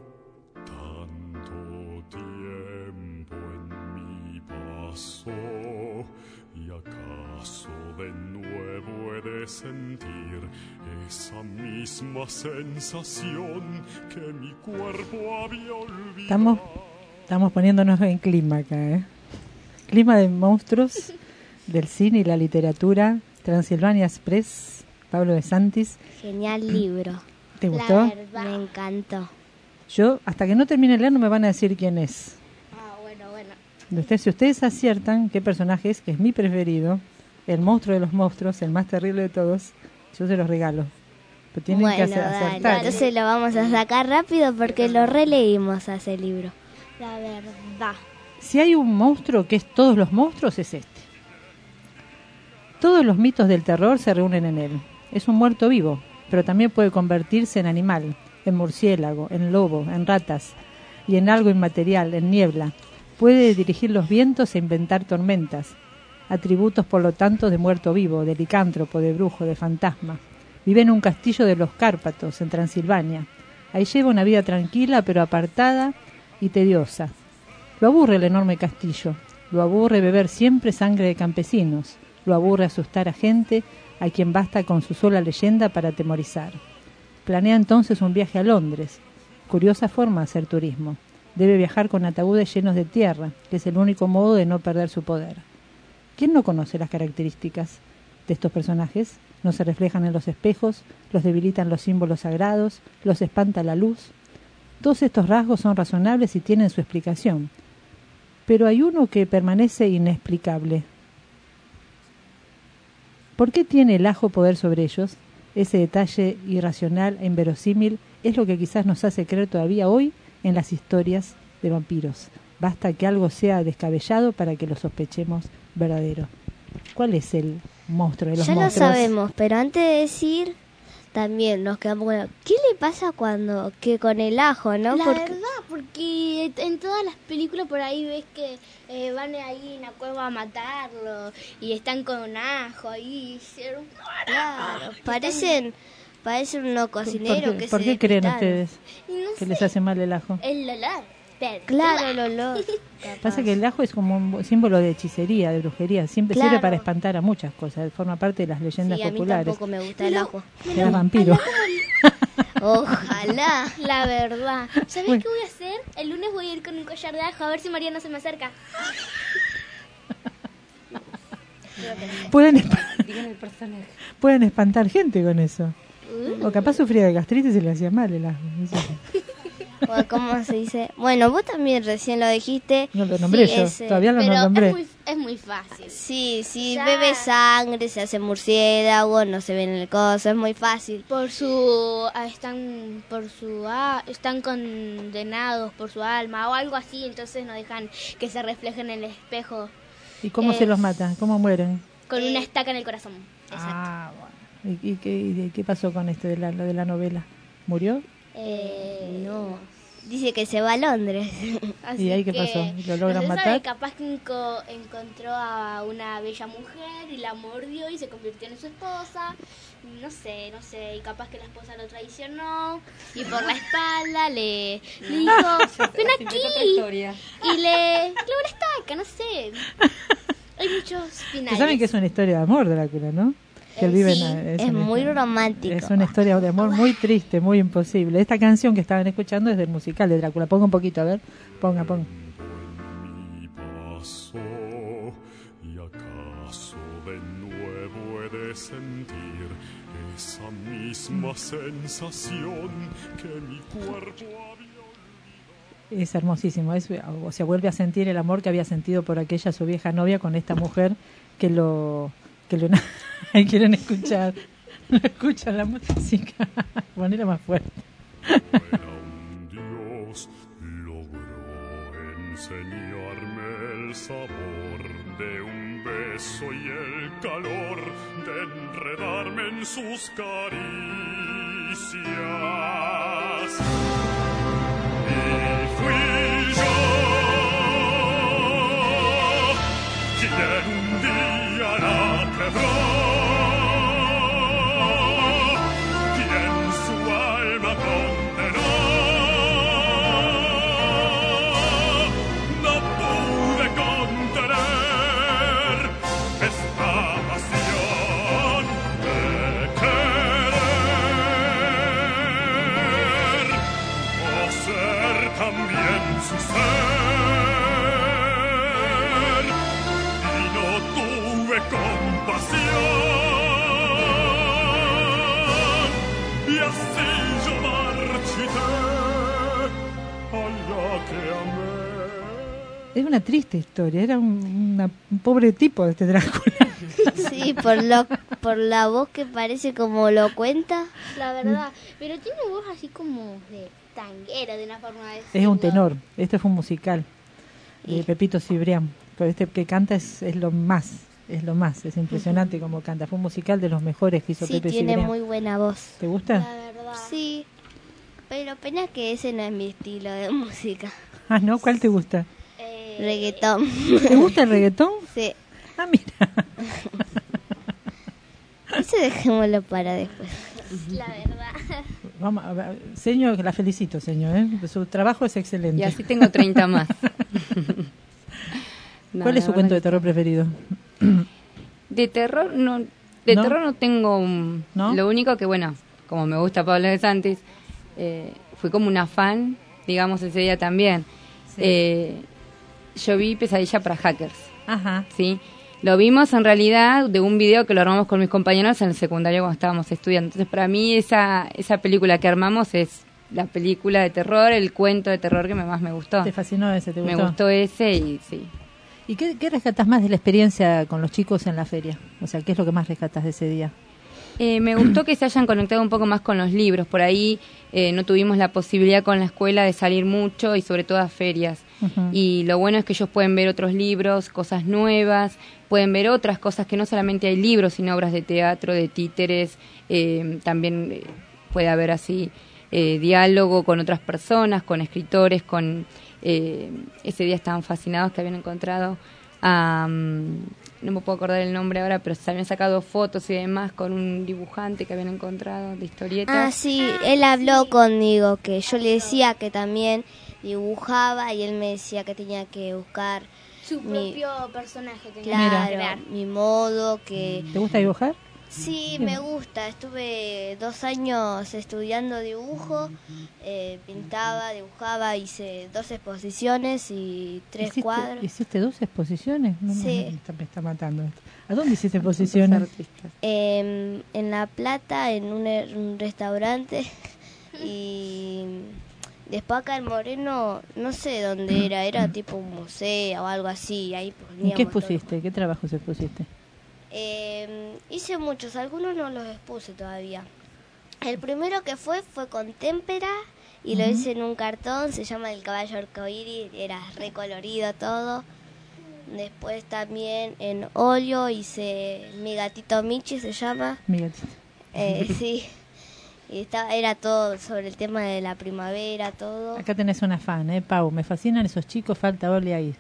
tanto tiempo en mí pasó, y acaso de nuevo he de sentir esa misma sensación que mi cuerpo había olvidado. Estamos, estamos poniéndonos en clima acá, ¿eh? Clima de monstruos del cine y la literatura. Transilvania Express, Pablo de Santis. Genial libro. ¿Te gustó? Me encantó. Yo, hasta que no termine de leer, no me van a decir quién es. Ah, bueno, bueno. Ustedes, si ustedes aciertan qué personaje es, que es mi preferido, el monstruo de los monstruos, el más terrible de todos, yo se los regalo. Pero tienen bueno, que hacer, dale, acertar. Entonces lo vamos a sacar rápido porque lo releímos a ese libro. La verdad. Si hay un monstruo que es todos los monstruos, es este. Todos los mitos del terror se reúnen en él. Es un muerto vivo, pero también puede convertirse en animal, en murciélago, en lobo, en ratas y en algo inmaterial, en niebla. Puede dirigir los vientos e inventar tormentas. Atributos, por lo tanto, de muerto vivo, de licántropo, de brujo, de fantasma. Vive en un castillo de los Cárpatos, en Transilvania. Ahí lleva una vida tranquila, pero apartada y tediosa. Lo aburre el enorme castillo. Lo aburre beber siempre sangre de campesinos. Lo aburre asustar a gente a quien basta con su sola leyenda para atemorizar. Planea entonces un viaje a Londres. Curiosa forma de hacer turismo. Debe viajar con ataúdes llenos de tierra, que es el único modo de no perder su poder. ¿Quién no conoce las características de estos personajes? No se reflejan en los espejos, los debilitan los símbolos sagrados, los espanta la luz. Todos estos rasgos son razonables y tienen su explicación. Pero hay uno que permanece inexplicable. ¿Por qué tiene el ajo poder sobre ellos? Ese detalle irracional e inverosímil es lo que quizás nos hace creer todavía hoy en las historias de vampiros. Basta que algo sea descabellado para que lo sospechemos verdadero. ¿Cuál es el monstruo de los ya monstruos? Ya lo sabemos, pero antes de decir, también nos quedamos con... ¿Qué le pasa cuando que con el ajo, no? La porque... verdad, porque en todas las películas por ahí ves que eh, van ahí en la cueva a matarlo y están con ajo ahí. Claro, parecen, parecen unos cocineros ¿Por qué, que ¿por se qué creen despistaron. ustedes No que sé. les hace mal el ajo? El olor. Pero, Claro, el olor. Pasa que el ajo es como un símbolo de hechicería, de brujería. Siempre Claro. sirve para espantar a muchas cosas. Forma parte de las leyendas Sí, a mí populares. tampoco me gusta el ajo. Era vampiro. Ojalá. La verdad. ¿Sabés Bueno. qué voy a hacer? El lunes voy a ir con un collar de ajo a ver si María no se me acerca. Pueden, esp- Digan el personaje. pueden espantar gente con eso. O capaz sufría de gastritis y le hacía mal el ajo. No sé. O ¿cómo se dice? Bueno, vos también recién lo dijiste. No lo nombré Sí, yo, ese- todavía no Pero lo nombré. es muy, es muy fácil. Sí, sí, Ya. bebe sangre, se hace murciélago, no se ve en el coso, es muy fácil. Por su ah, están por su ah, están condenados por su alma o algo así, entonces no dejan que se reflejen en el espejo ¿Y cómo se es- los mata? ¿Cómo mueren? con una estaca en el corazón. Ah, bueno. ¿Y, y, qué, y qué pasó con esto de la, de la novela? ¿Murió? Eh, no. Dice que se va a Londres. Así ¿Y ahí qué que pasó? ¿Lo logran no se matar? sabe, capaz que enco- encontró a una bella mujer y la mordió y se convirtió en su esposa. No sé, no sé. Y capaz que la esposa lo traicionó y por la espalda le, le dijo, ven aquí. Y le, le una estaca, no sé. Hay muchos finales. Saben que es una historia de amor, Drácula, ¿no? Que él Eh, vive sí, en- es una muy historia- romántico. Es una historia de amor muy triste, muy imposible. Esta canción que estaban escuchando es del musical de Drácula. Ponga un poquito, a ver. Ponga, ponga. Paso, y acaso de nuevo he de sentir esa misma sensación que mi cuerpo había. Es hermosísimo. Es, o sea, vuelve a sentir el amor que había sentido por aquella su vieja novia con esta mujer que lo... que lo Ahí quieren escuchar. No escuchan la música. Ponela más fuerte. Dios logró enseñarme el sabor de un beso y el calor de enredarme en sus caricias. Y fui yo quien un día la quebró. Su ser, y no tuve compasión, y así yo marchité a la que amé. Era una triste historia. Era un, una- un pobre tipo de este Drácula. Sí, por lo por la voz que parece como lo cuenta. La verdad. Pero tiene voz así como de tanguera, de una forma de Es un decirlo. tenor. Este fue un musical de Pepito Cibrián. Pero este que canta es, es lo más. Es lo más. Es impresionante como canta. Fue un musical de los mejores que hizo Sí, Pepe tiene Cibrián. muy buena voz. ¿Te gusta? La verdad. Sí, pero pena que ese no es mi estilo de música. Ah, ¿no? ¿Cuál te gusta? Eh, Reggaetón. ¿Te gusta el reggaetón? Sí. Ah, mira. Eso dejémoslo para después. La verdad. Vamos a ver. Señor, la felicito, señor. ¿eh? Su trabajo es excelente. Y así tengo treinta más. No, ¿Cuál es la su cuento verdad de terror preferido? De terror no, de ¿No? terror no tengo un- ¿No? Lo único que, bueno, como me gusta Pablo de Santis, eh, fui como una fan, digamos, ese día también. Sí. Eh, yo vi Pesadilla para Hackers, Ajá. ¿sí? Lo vimos en realidad de un video que lo armamos con mis compañeros en el secundario cuando estábamos estudiando. Entonces, para mí esa esa película que armamos es la película de terror, el cuento de terror que me- más me gustó. ¿Te fascinó ese? ¿Te Me gustó? gustó ese y sí. ¿Y qué, qué rescatas más de la experiencia con los chicos en la feria? O sea, ¿qué es lo que más rescatas de ese día? Eh, me gustó que se hayan conectado un poco más con los libros. Por ahí eh, no tuvimos la posibilidad con la escuela de salir mucho y sobre todo a ferias. Ujú. Y lo bueno es que ellos pueden ver otros libros, cosas nuevas, pueden ver otras cosas que no solamente hay libros, sino obras de teatro, de títeres. Eh, también eh, puede haber así eh, diálogo con otras personas, con escritores, con... Eh, ese día estaban fascinados que habían encontrado a... mm, no me puedo acordar el nombre ahora, pero se habían sacado fotos y demás con un dibujante que habían encontrado de historietas. Ah, sí, él habló conmigo, que yo le decía que también dibujaba y él me decía que tenía que buscar Su mi, propio personaje tenía que claro, crear. mi modo, que... ¿Te gusta dibujar? Sí, me gusta. Estuve dos años estudiando dibujo, eh, pintaba, dibujaba, hice dos exposiciones y tres ¿Hiciste, cuadros. ¿Hiciste dos exposiciones? No, no, Sí. me, está, me está matando esto. ¿A dónde hiciste exposiciones? Eh, en La Plata, en un, er- un restaurante, y después acá en Moreno, no sé dónde era, era tipo un museo o algo así. Ahí ¿Y poníamos qué todo. expusiste? ¿Qué trabajos expusiste? Eh, hice muchos, algunos no los expuse todavía. El primero que fue fue con témpera y lo Ujú. hice en un cartón, se llama El Caballo Arcoíris, era recolorido todo. Después también en óleo hice Mi Gatito Michi, se llama. Mi gatito. Eh, sí. Y estaba, era todo sobre el tema de la primavera, todo. Acá tenés una fan, ¿eh, Pau? Me fascinan esos chicos, falta Oli ahí.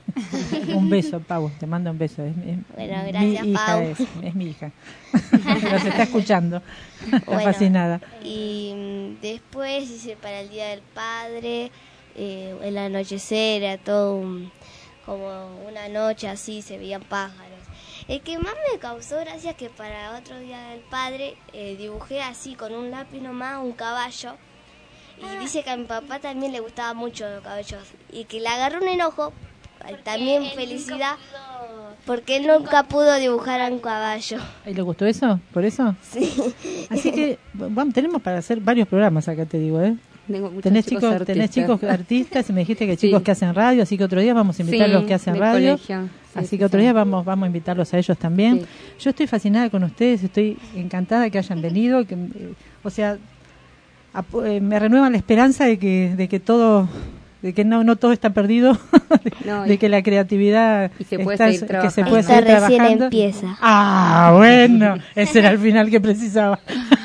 Un beso, Pau, te mando un beso. Es, es bueno, gracias, mi hija Pau. Es, es mi hija. Pero se está escuchando. Está bueno, fascinada. Y mm, después hice para el Día del Padre, eh, el anochecer, era todo un, como una noche así, se veían pájaros. El que más me causó gracia es que para otro Día del Padre eh, dibujé así con un lápiz nomás un caballo. Y dice que a mi papá también le gustaba mucho los caballos. Y que le agarró un enojo, también felicidad, porque él nunca pudo dibujar a un caballo. ¿Y le gustó eso? ¿Por eso? Sí. Así que vamos, tenemos para hacer varios programas acá, te digo, ¿eh? Tengo muchos tenés chicos chicos, artistas. tenés chicos artistas, y me dijiste que chicos Sí. que hacen radio, así que otro día vamos a invitar Sí, a los que hacen del radio. colegio. Sí, así sí, que otro sí. día vamos vamos a invitarlos a ellos también. Sí. Yo estoy fascinada con ustedes, estoy encantada que hayan venido, que eh, o sea, ap- eh, me renueva la esperanza de que de que todo de que no no todo está perdido, No, de y- que la creatividad y se puede está- seguir que se trabajando. puede Esto seguir recién trabajando. empieza. Ah, bueno, ese era el final que precisaba.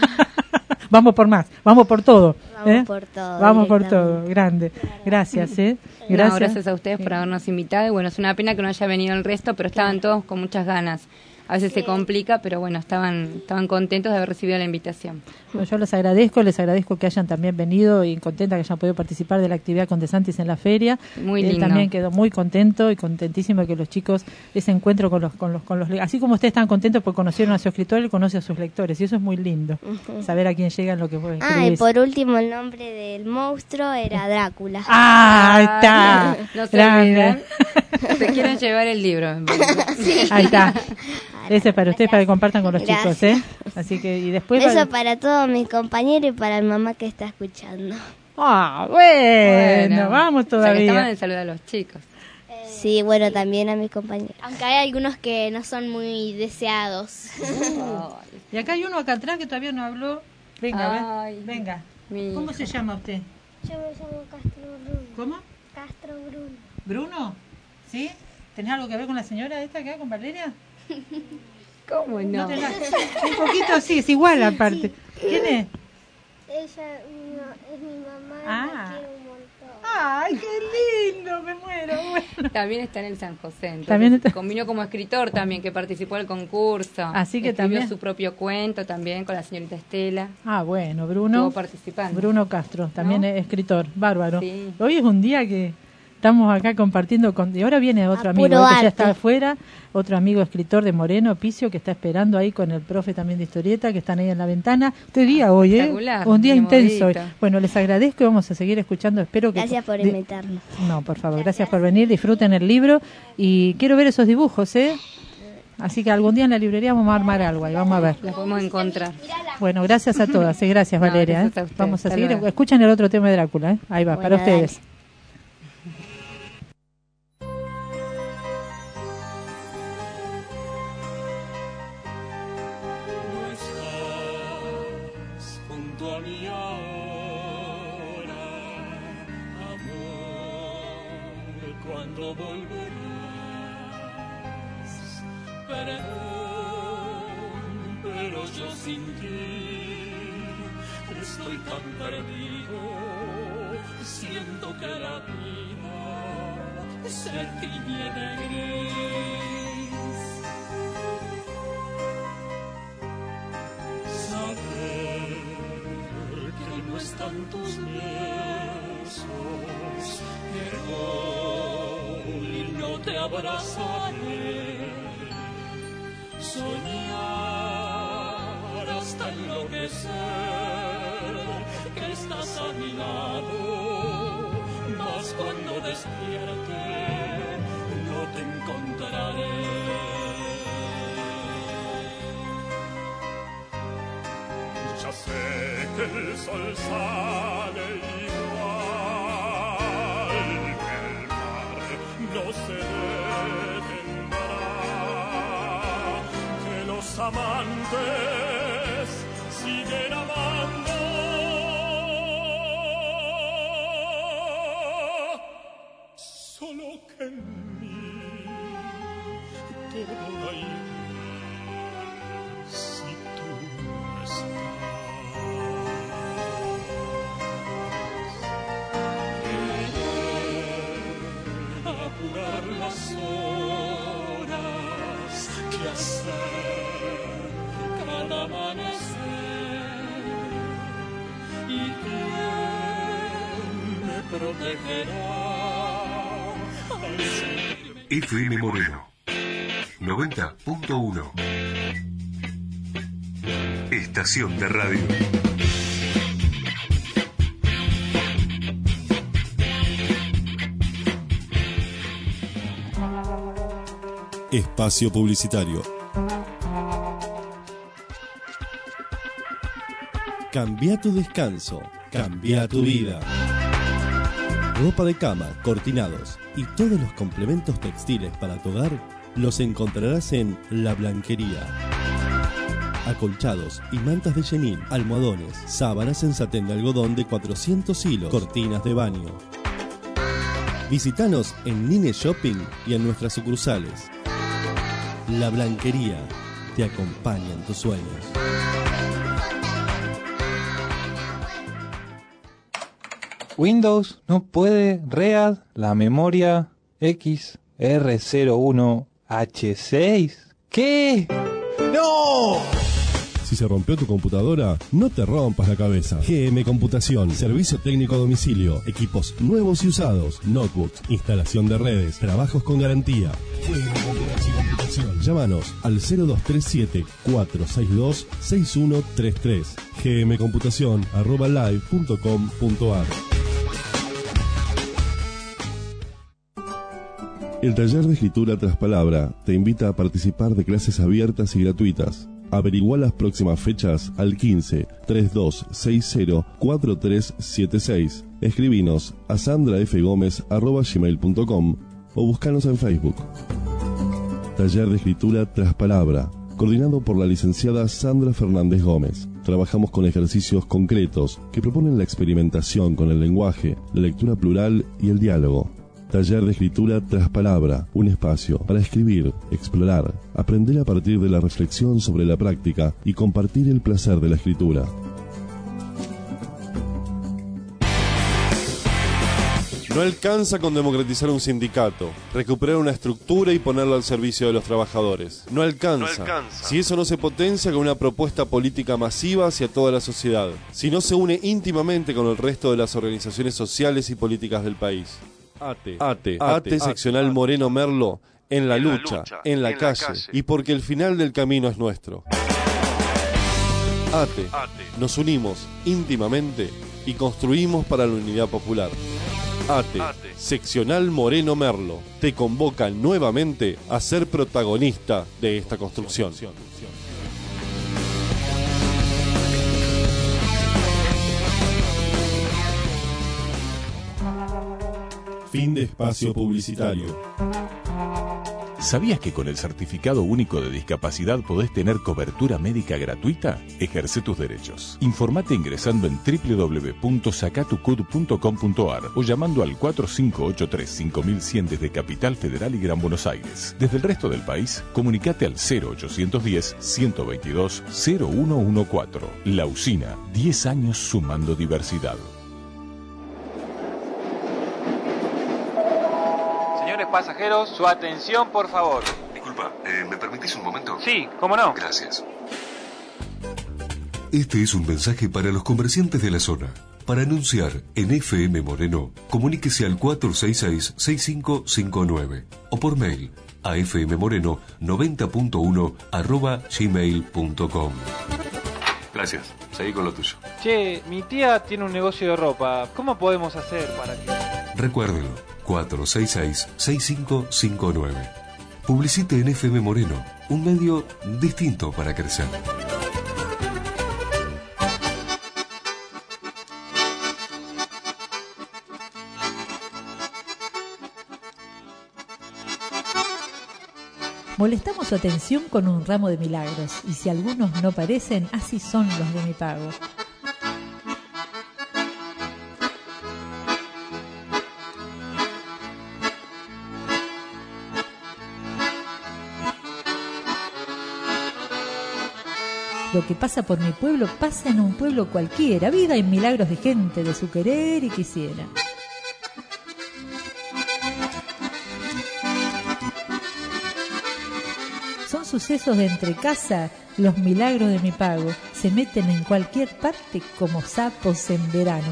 Vamos por más, vamos por todo. Vamos ¿eh? por todo. Vamos por directamente. todo, grande. Gracias, ¿eh? No, Gracias. gracias a ustedes por habernos invitado. Y bueno, es una pena que no haya venido el resto, pero estaban todos con muchas ganas. A veces se complica, pero bueno, estaban estaban contentos de haber recibido la invitación. Bueno, yo les agradezco, les agradezco que hayan también venido y contenta que hayan podido participar de la actividad con De Santis en la feria. Muy Él lindo. también quedó muy contento y contentísimo que los chicos, ese encuentro con los, con los, con los, le- así como ustedes están contentos porque conocieron a su escritor, él conoce a sus lectores y eso es muy lindo. Ujú. Saber a quién llegan lo que vos Ah, y escribís. por último el nombre del monstruo era Drácula. Ah, ahí está. No se Grande. olviden. Se quieren llevar el libro. Sí. Ahí está. Ese es para ustedes, para que compartan con los Gracias. chicos, ¿eh? Así que, y después... Eso para todos mis compañeros y para mi mamá que está escuchando. Ah, bueno, vamos O sea, que estaban todavía. en salud a los chicos. Sí, bueno, también a mis compañeros. Aunque hay algunos que no son muy deseados. Y acá hay uno acá atrás que todavía no habló. Venga, Ay, ve- venga. mi ¿Cómo hijo. se llama usted? Yo me llamo Castro Bruno. ¿Cómo? Castro Bruno. ¿Bruno? ¿Sí? ¿Tenés algo que ver con la señora esta acá, con Valeria? ¿Cómo no? tenés- Un poquito sí, es igual aparte. ¿Quién es? Ella no, es mi mamá y Ah. la quiero un montón. ¡Ay, qué lindo! Me muero. Bueno. También está en el San José. Entonces, También está- Combinó como escritor también, que participó del concurso. Así que Escribió también- su propio cuento también con la señorita Estela. Ah, bueno, Bruno. Estuvo participando. Bruno Castro, también ¿No? es escritor, bárbaro. Sí. Hoy es un día que estamos acá compartiendo con... Y ahora viene otro A amigo puro eh, que ya arte. está afuera, otro amigo escritor de Moreno, Picio, que está esperando ahí con el profe también de historieta, que están ahí en la ventana. Este día hoy, ¿eh? Espectacular, Un día bien intenso hoy. movidito. Bueno, les agradezco y vamos a seguir escuchando. Espero que... Gracias por de- invitarnos. No, por favor, gracias por venir, disfruten el libro y quiero ver esos dibujos, ¿eh? Así que algún día en la librería vamos a armar algo y vamos a ver. Las podemos encontrar. Bueno, gracias a todas, y gracias No, Valeria. gracias ¿eh? a ustedes. Vamos a Hasta seguir. luego. Escuchan el otro tema de Drácula, ¿eh? Ahí va, Bueno, para ustedes. dale. No estás junto a mí ahora, amor, cuando volverás. Perdón, pero yo sin ti estoy tan perdido. Siento que la vida se tiñe de gris. Saber que no están tus besos, que hoy no te abrazaré. Soñar hasta enloquecer que estás a mi lado, mas cuando despierte no te encontraré. Ya sé que el sol sale igual que el mar, no se detendrá, que los amantes siguen amando. Solo que en mí todo da igual si tú no apurar las horas que hacer cada amanecer y quién me protegerá al sentirme. F M Moreno noventa punto uno. Estación de radio. Espacio publicitario. Cambia tu descanso, cambia tu vida. Ropa de cama, cortinados y todos los complementos textiles para tu hogar los encontrarás en La Blanquería. Acolchados y mantas de chenín, almohadones, sábanas en satén de algodón de cuatrocientos hilos, cortinas de baño. Visítanos en Nine Shopping y en nuestras sucursales. La Blanquería te acompaña en tus sueños. Windows no puede read la memoria X R cero uno H seis. ¿Qué? ¡No! Si se rompió tu computadora, no te rompas la cabeza. G M Computación, servicio técnico a domicilio, equipos nuevos y usados, notebooks, instalación de redes, trabajos con garantía. G M Computación. Llámanos al cero dos tres siete, cuatro seis dos, seis uno tres tres. gmcomputación arroba live punto com punto ar. El taller de escritura tras palabra te invita a participar de clases abiertas y gratuitas. Averigua las próximas fechas al quince, treinta y dos sesenta, cuarenta y tres setenta y seis. Escribinos a sandrafgomez arroba gmail punto com o búscanos en Facebook. Taller de escritura tras palabra, coordinado por la licenciada Sandra Fernández Gómez. Trabajamos con ejercicios concretos que proponen la experimentación con el lenguaje, la lectura plural y el diálogo. Taller de escritura tras palabra, un espacio para escribir, explorar, aprender a partir de la reflexión sobre la práctica y compartir el placer de la escritura. No alcanza con democratizar un sindicato, recuperar una estructura y ponerla al servicio de los trabajadores. No alcanza, no alcanza si eso no se potencia con una propuesta política masiva hacia toda la sociedad, si no se une íntimamente con el resto de las organizaciones sociales y políticas del país. ATE, ATE, ATE seccional Moreno Merlo, en la lucha, en la calle, y porque el final del camino es nuestro. ATE, nos unimos íntimamente y construimos para la unidad popular. ATE, seccional Moreno Merlo, te convoca nuevamente a ser protagonista de esta construcción. Fin de espacio publicitario. ¿Sabías que con el Certificado Único de Discapacidad podés tener cobertura médica gratuita? Ejerce tus derechos. Informate ingresando en doble u doble u doble u punto sacatucud punto com punto ar o llamando al cuatro cinco ocho tres, cinco mil cien desde Capital Federal y Gran Buenos Aires. Desde el resto del país, comunicate al cero ochocientos diez, ciento veintidós, cero uno catorce. La Usina, diez años sumando diversidad. Pasajeros, su atención, por favor. Disculpa, eh, ¿me permitís un momento? Sí, ¿cómo no? Gracias. Este es un mensaje para los comerciantes de la zona. Para anunciar en F M Moreno, comuníquese al cuatro seis seis, seis cinco cinco nueve o por mail a fmmoreno noventa punto uno arroba gmail punto com. Gracias, seguí con lo tuyo. Che, mi tía tiene un negocio de ropa. ¿Cómo podemos hacer para que...? Recuérdelo, cuatro seis seis, seis cinco cinco nueve. Publicite en F M Moreno, un medio distinto para crecer. Molestamos su atención con un ramo de milagros, y si algunos no parecen, así son los de mi pago. Lo que pasa por mi pueblo pasa en un pueblo cualquiera. Vida y milagros de gente de su querer y quisiera. Son sucesos de entrecasa, los milagros de mi pago. Se meten en cualquier parte como sapos en verano.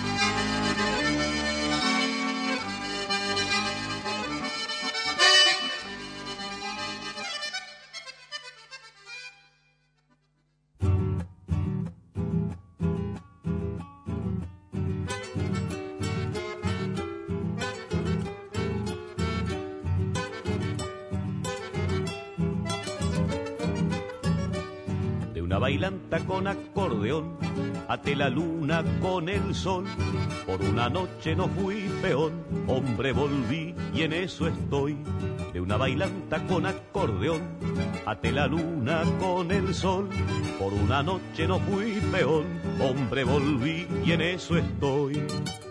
Bailanta con acordeón, até la luna con el sol. Por una noche no fui peón, hombre volví y en eso estoy. De una bailanta con acordeón, até la luna con el sol. Por una noche no fui peón, hombre volví y en eso estoy.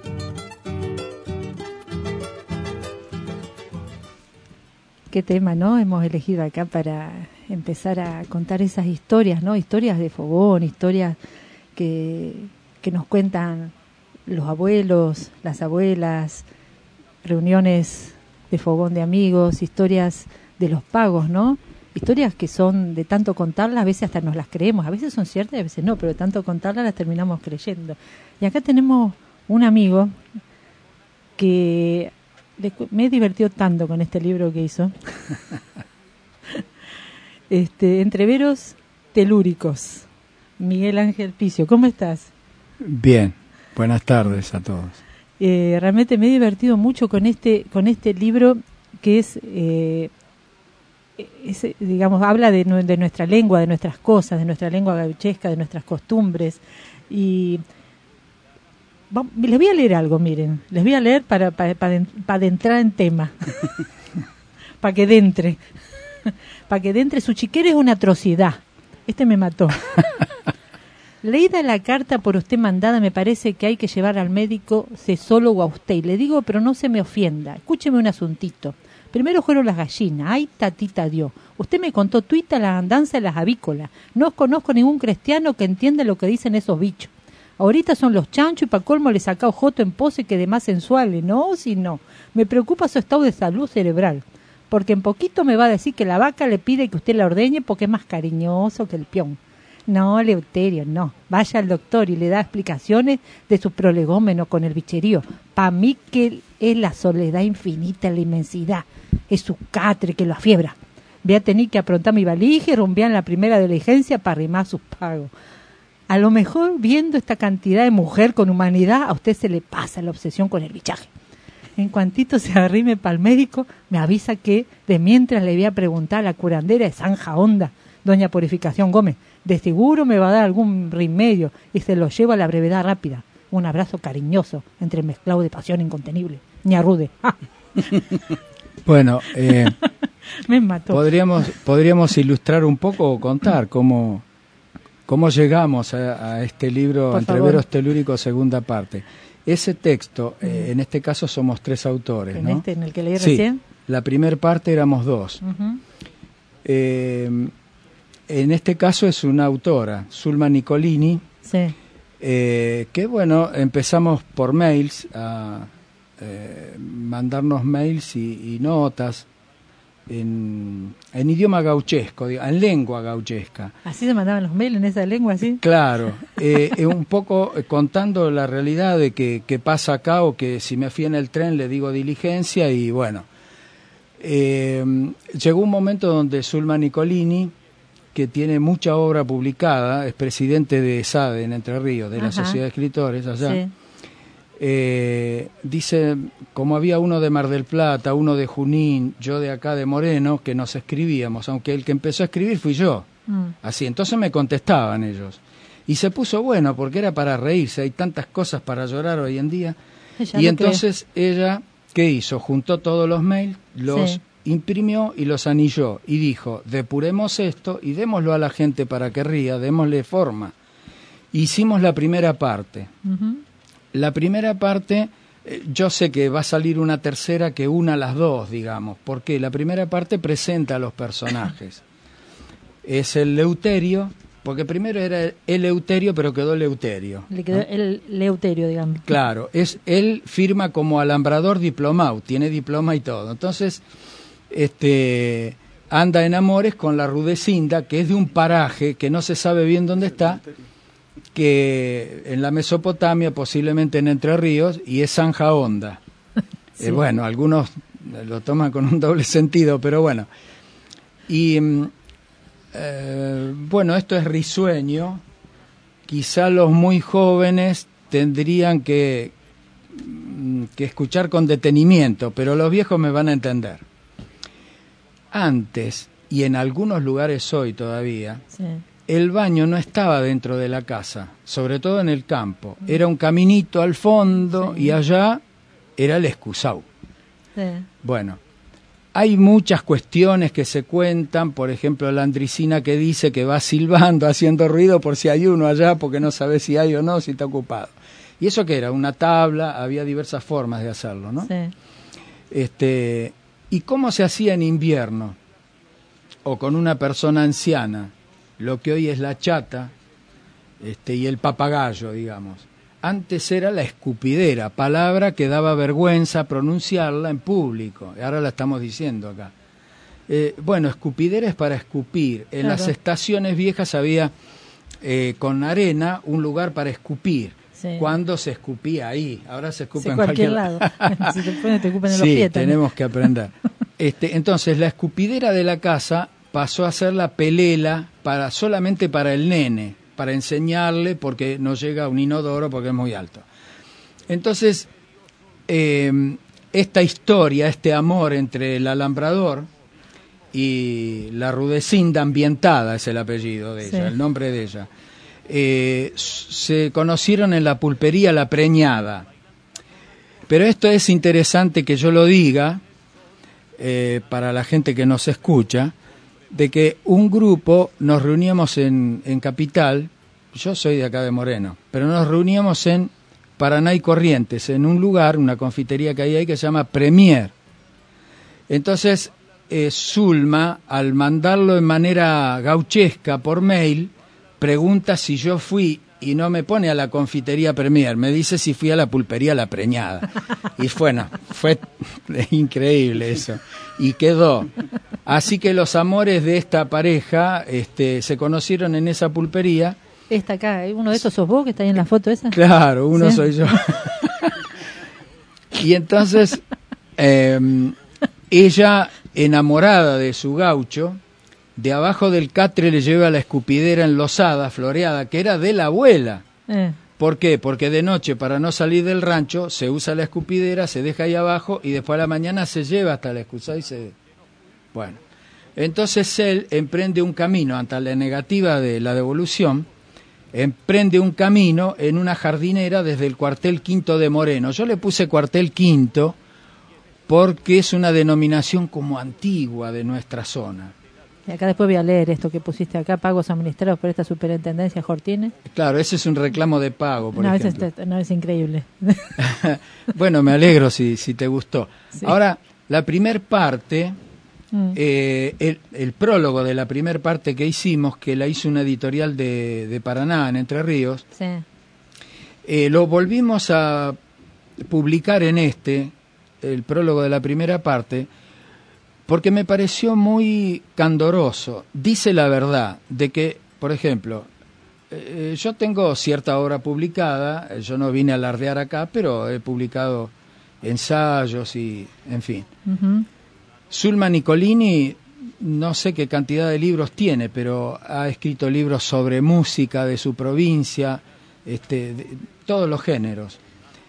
Qué tema, ¿no? Hemos elegido acá para empezar a contar esas historias, ¿no? Historias de fogón, historias que, que nos cuentan los abuelos, las abuelas, reuniones de fogón de amigos, historias de los pagos, ¿no? Historias que son de tanto contarlas, a veces hasta nos las creemos, a veces son ciertas y a veces no, pero de tanto contarlas las terminamos creyendo. Y acá tenemos un amigo que me he divertido tanto con este libro que hizo. Este, Entreveros telúricos. Miguel Ángel Picio, ¿cómo estás? Bien, buenas tardes a todos. Eh, realmente me he divertido mucho con este con este libro que es, eh, es digamos, habla de, de nuestra lengua, de nuestras cosas, de nuestra lengua gauchesca, de nuestras costumbres. Y vamos, les voy a leer algo, miren, les voy a leer para para, para, para entrar en tema, para que dentre. Para que dentro su chiquero es una atrocidad. Este me mató. Leída la carta por usted mandada, me parece que hay que llevar al médico cesólogo a usted. Y le digo, pero no se me ofienda. Escúcheme un asuntito. Primero fueron las gallinas. Ay, tatita Dios. Usted me contó tuita la andanza de las avícolas. No conozco ningún cristiano que entienda lo que dicen esos bichos. Ahorita son los chanchos y pa' colmo le saca ojoto en pose que de más sensuales. No, si no. Me preocupa su estado de salud cerebral. Porque en poquito me va a decir que la vaca le pide que usted la ordeñe porque es más cariñoso que el peón. No, Eleuterio, no. Vaya al doctor y le da explicaciones de su prolegómeno con el bicherío. Pa' mí que es la soledad infinita, la inmensidad. Es su catre que lo afiebra. Voy a tener que aprontar mi valija y rumbear en la primera diligencia para arrimar sus pagos. A lo mejor, viendo esta cantidad de mujer con humanidad, a usted se le pasa la obsesión con el bichaje. En cuantito se arrime para el médico, me avisa que de mientras le voy a preguntar a la curandera de Zanja Honda, doña Purificación Gómez, de seguro me va a dar algún remedio y se lo llevo a la brevedad rápida. Un abrazo cariñoso, entremezclado de pasión incontenible. Ñarrude. Bueno, eh, me mató. Podríamos, podríamos ilustrar un poco o contar cómo, cómo llegamos a, a este libro, Entreveros telúricos, segunda parte. Ese texto, eh, en este caso somos tres autores, ¿En ¿no? este, en el que leí sí, recién? La primera parte éramos dos. Uh-huh. Eh, en este caso es una autora, Zulma Nicolini, sí. eh, que bueno, empezamos por mails, a eh, mandarnos mails y, y notas en, en idioma gauchesco, en lengua gauchesca. ¿Así se mandaban los mails en esa lengua, así? Claro, eh, eh, un poco contando la realidad de que, que pasa acá, o que si me fui en el tren le digo diligencia, y bueno, eh, llegó un momento donde Zulma Nicolini, que tiene mucha obra publicada, es presidente de SADE en Entre Ríos, de Ajá. la Sociedad de Escritores allá, sí. Eh, dice, como había uno de Mar del Plata, uno de Junín, yo de acá de Moreno, que nos escribíamos, aunque el que empezó a escribir fui yo, mm. así, entonces me contestaban ellos, y se puso bueno, porque era para reírse, hay tantas cosas para llorar hoy en día, ella y entonces cree. Ella, ¿qué hizo? Juntó todos los mails, los sí. imprimió y los anilló, y dijo, depuremos esto y démoslo a la gente para que ría, démosle forma. Hicimos la primera parte. Uh-huh. La primera parte, eh, yo sé que va a salir una tercera que una las dos, digamos, porque la primera parte presenta a los personajes. Es el Eleuterio, porque primero era Eleuterio, pero quedó Leuterio. Le quedó ¿no? el Leuterio, digamos. Claro, es él firma como alambrador diplomado, tiene diploma y todo. Entonces, este anda en amores con la Rudecinda, que es de un paraje que no se sabe bien dónde está, que en la Mesopotamia, posiblemente en Entre Ríos, y es Zanja Honda. Sí. Eh, bueno, algunos lo toman con un doble sentido, pero bueno. Y eh, bueno, esto es risueño. Quizá los muy jóvenes tendrían que, que escuchar con detenimiento, pero los viejos me van a entender. Antes, y en algunos lugares hoy todavía, sí. El baño no estaba dentro de la casa, sobre todo en el campo. Era un caminito al fondo, sí. Y allá era el excusado. Sí. Bueno, hay muchas cuestiones que se cuentan, por ejemplo la Andricina que dice que va silbando, haciendo ruido por si hay uno allá, porque no sabe si hay o no, si está ocupado. ¿Y eso qué era? Una tabla, había diversas formas de hacerlo, ¿no? Sí. Este, ¿y cómo se hacía en invierno? O con una persona anciana, lo que hoy es la chata, este, y el papagayo, digamos. Antes era la escupidera, palabra que daba vergüenza pronunciarla en público, y ahora la estamos diciendo acá. Eh, bueno, escupidera es para escupir. En claro. Las estaciones viejas había eh, con arena un lugar para escupir. Sí. Cuando se escupía ahí, ahora se escupe sí, en cualquier, cualquier lado. Si te pones, te escupen en los sí, pies. Sí, tenemos que aprender. Este, entonces, la escupidera de la casa pasó a ser la pelela para solamente para el nene, para enseñarle, porque no llega a un inodoro porque es muy alto. Entonces, eh, esta historia, este amor entre el alambrador y la Rudecinda, ambientada es el apellido de ella, sí. El nombre de ella, eh, se conocieron en la pulpería La Preñada. Pero esto es interesante que yo lo diga, eh, para la gente que nos escucha, de que un grupo nos reuníamos en, en Capital, yo soy de acá de Moreno, pero nos reuníamos en Paraná y Corrientes, en un lugar, una confitería que hay ahí que se llama Premier. Entonces, eh, Zulma, al mandarlo en manera gauchesca por mail, pregunta si yo fui, y no me pone a la confitería Premier, me dice si fui a la pulpería La Preñada. Y bueno, fue increíble eso. Y quedó. Así que los amores de esta pareja este, se conocieron en esa pulpería. Esta acá, uno de esos sos vos que está ahí en la foto esa. Claro, uno ¿sí? Soy yo. Y entonces, eh, ella, enamorada de su gaucho, de abajo del catre le lleva la escupidera enlosada, floreada, que era de la abuela. Eh. ¿Por qué? Porque de noche, para no salir del rancho, se usa la escupidera, se deja ahí abajo y después a la mañana se lleva hasta la excusada y se... Bueno, entonces él emprende un camino ante la negativa de la devolución, emprende un camino en una jardinera desde el cuartel quinto de Moreno. Yo le puse cuartel quinto porque es una denominación como antigua de nuestra zona. Y acá después voy a leer esto que pusiste acá, pagos administrados por esta superintendencia Jortine. Claro, ese es un reclamo de pago, por no, ejemplo. Es, no, es increíble. Bueno, me alegro si, si te gustó. Sí. Ahora, la primer parte, mm. eh, el, el prólogo de la primer parte que hicimos, que la hizo una editorial de, de Paraná, en Entre Ríos, sí. eh, lo volvimos a publicar en este, el prólogo de la primera parte, porque me pareció muy candoroso. Dice la verdad de que, por ejemplo, eh, yo tengo cierta obra publicada, yo no vine a alardear acá, pero he publicado ensayos y, en fin. Uh-huh. Zulma Nicolini, no sé qué cantidad de libros tiene, pero ha escrito libros sobre música de su provincia, este, de todos los géneros.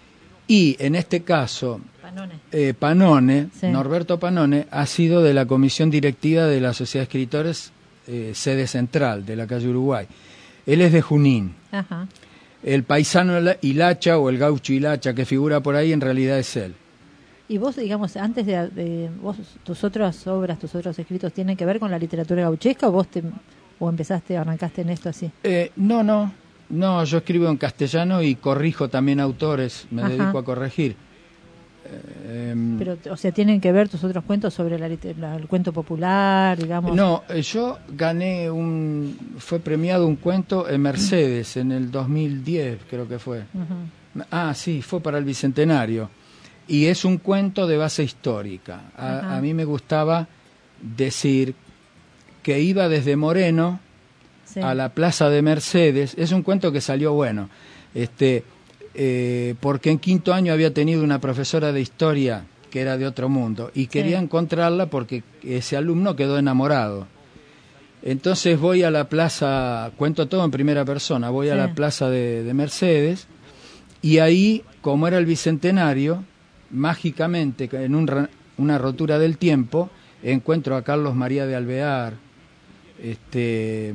Y en este caso... Panone, eh, Panone sí. Norberto Panone ha sido de la comisión directiva de la Sociedad de Escritores, eh, sede central de la calle Uruguay. Él es de Junín. Ajá. El paisano hilacha o el gaucho hilacha que figura por ahí en realidad es él. Y vos, digamos, antes de, de vos, tus otras obras, tus otros escritos, ¿tienen que ver con la literatura gauchesca o vos te, o empezaste, arrancaste en esto así? Eh, no, no, no, yo escribo en castellano y corrijo también autores, me Ajá. dedico a corregir. Eh, Pero, o sea, ¿tienen que ver tus otros cuentos sobre la, la, el cuento popular, digamos? No, yo gané un... Fue premiado un cuento en Mercedes en el dos mil diez, creo que fue. Uh-huh. Ah, sí, fue para el Bicentenario. Y es un cuento de base histórica. A, a mí me gustaba decir que iba desde Moreno sí. a la Plaza de Mercedes. Es un cuento que salió bueno. Este... Eh, porque en quinto año había tenido una profesora de historia que era de otro mundo y quería sí. encontrarla porque ese alumno quedó enamorado. Entonces voy a la plaza, cuento todo en primera persona, voy sí. a la plaza de, de Mercedes y ahí, como era el Bicentenario, mágicamente, en un, una rotura del tiempo, encuentro a Carlos María de Alvear, este...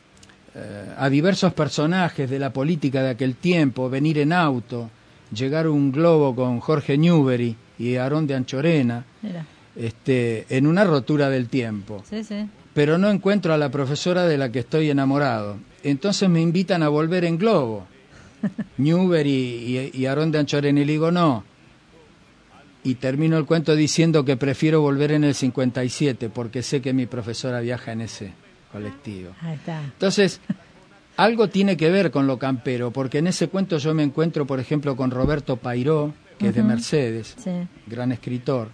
a diversos personajes de la política de aquel tiempo, venir en auto, llegar un globo con Jorge Newbery y Aarón de Anchorena, este, en una rotura del tiempo. Sí, sí. Pero no encuentro a la profesora de la que estoy enamorado. Entonces me invitan a volver en globo. Newbery y, y Aarón de Anchorena, y le digo no. Y termino el cuento diciendo que prefiero volver en el cincuenta y siete porque sé que mi profesora viaja en ese colectivo. Ahí está. Entonces, algo tiene que ver con lo campero, porque en ese cuento yo me encuentro, por ejemplo, con Roberto Pairó, que uh-huh. es de Mercedes, sí. gran escritor,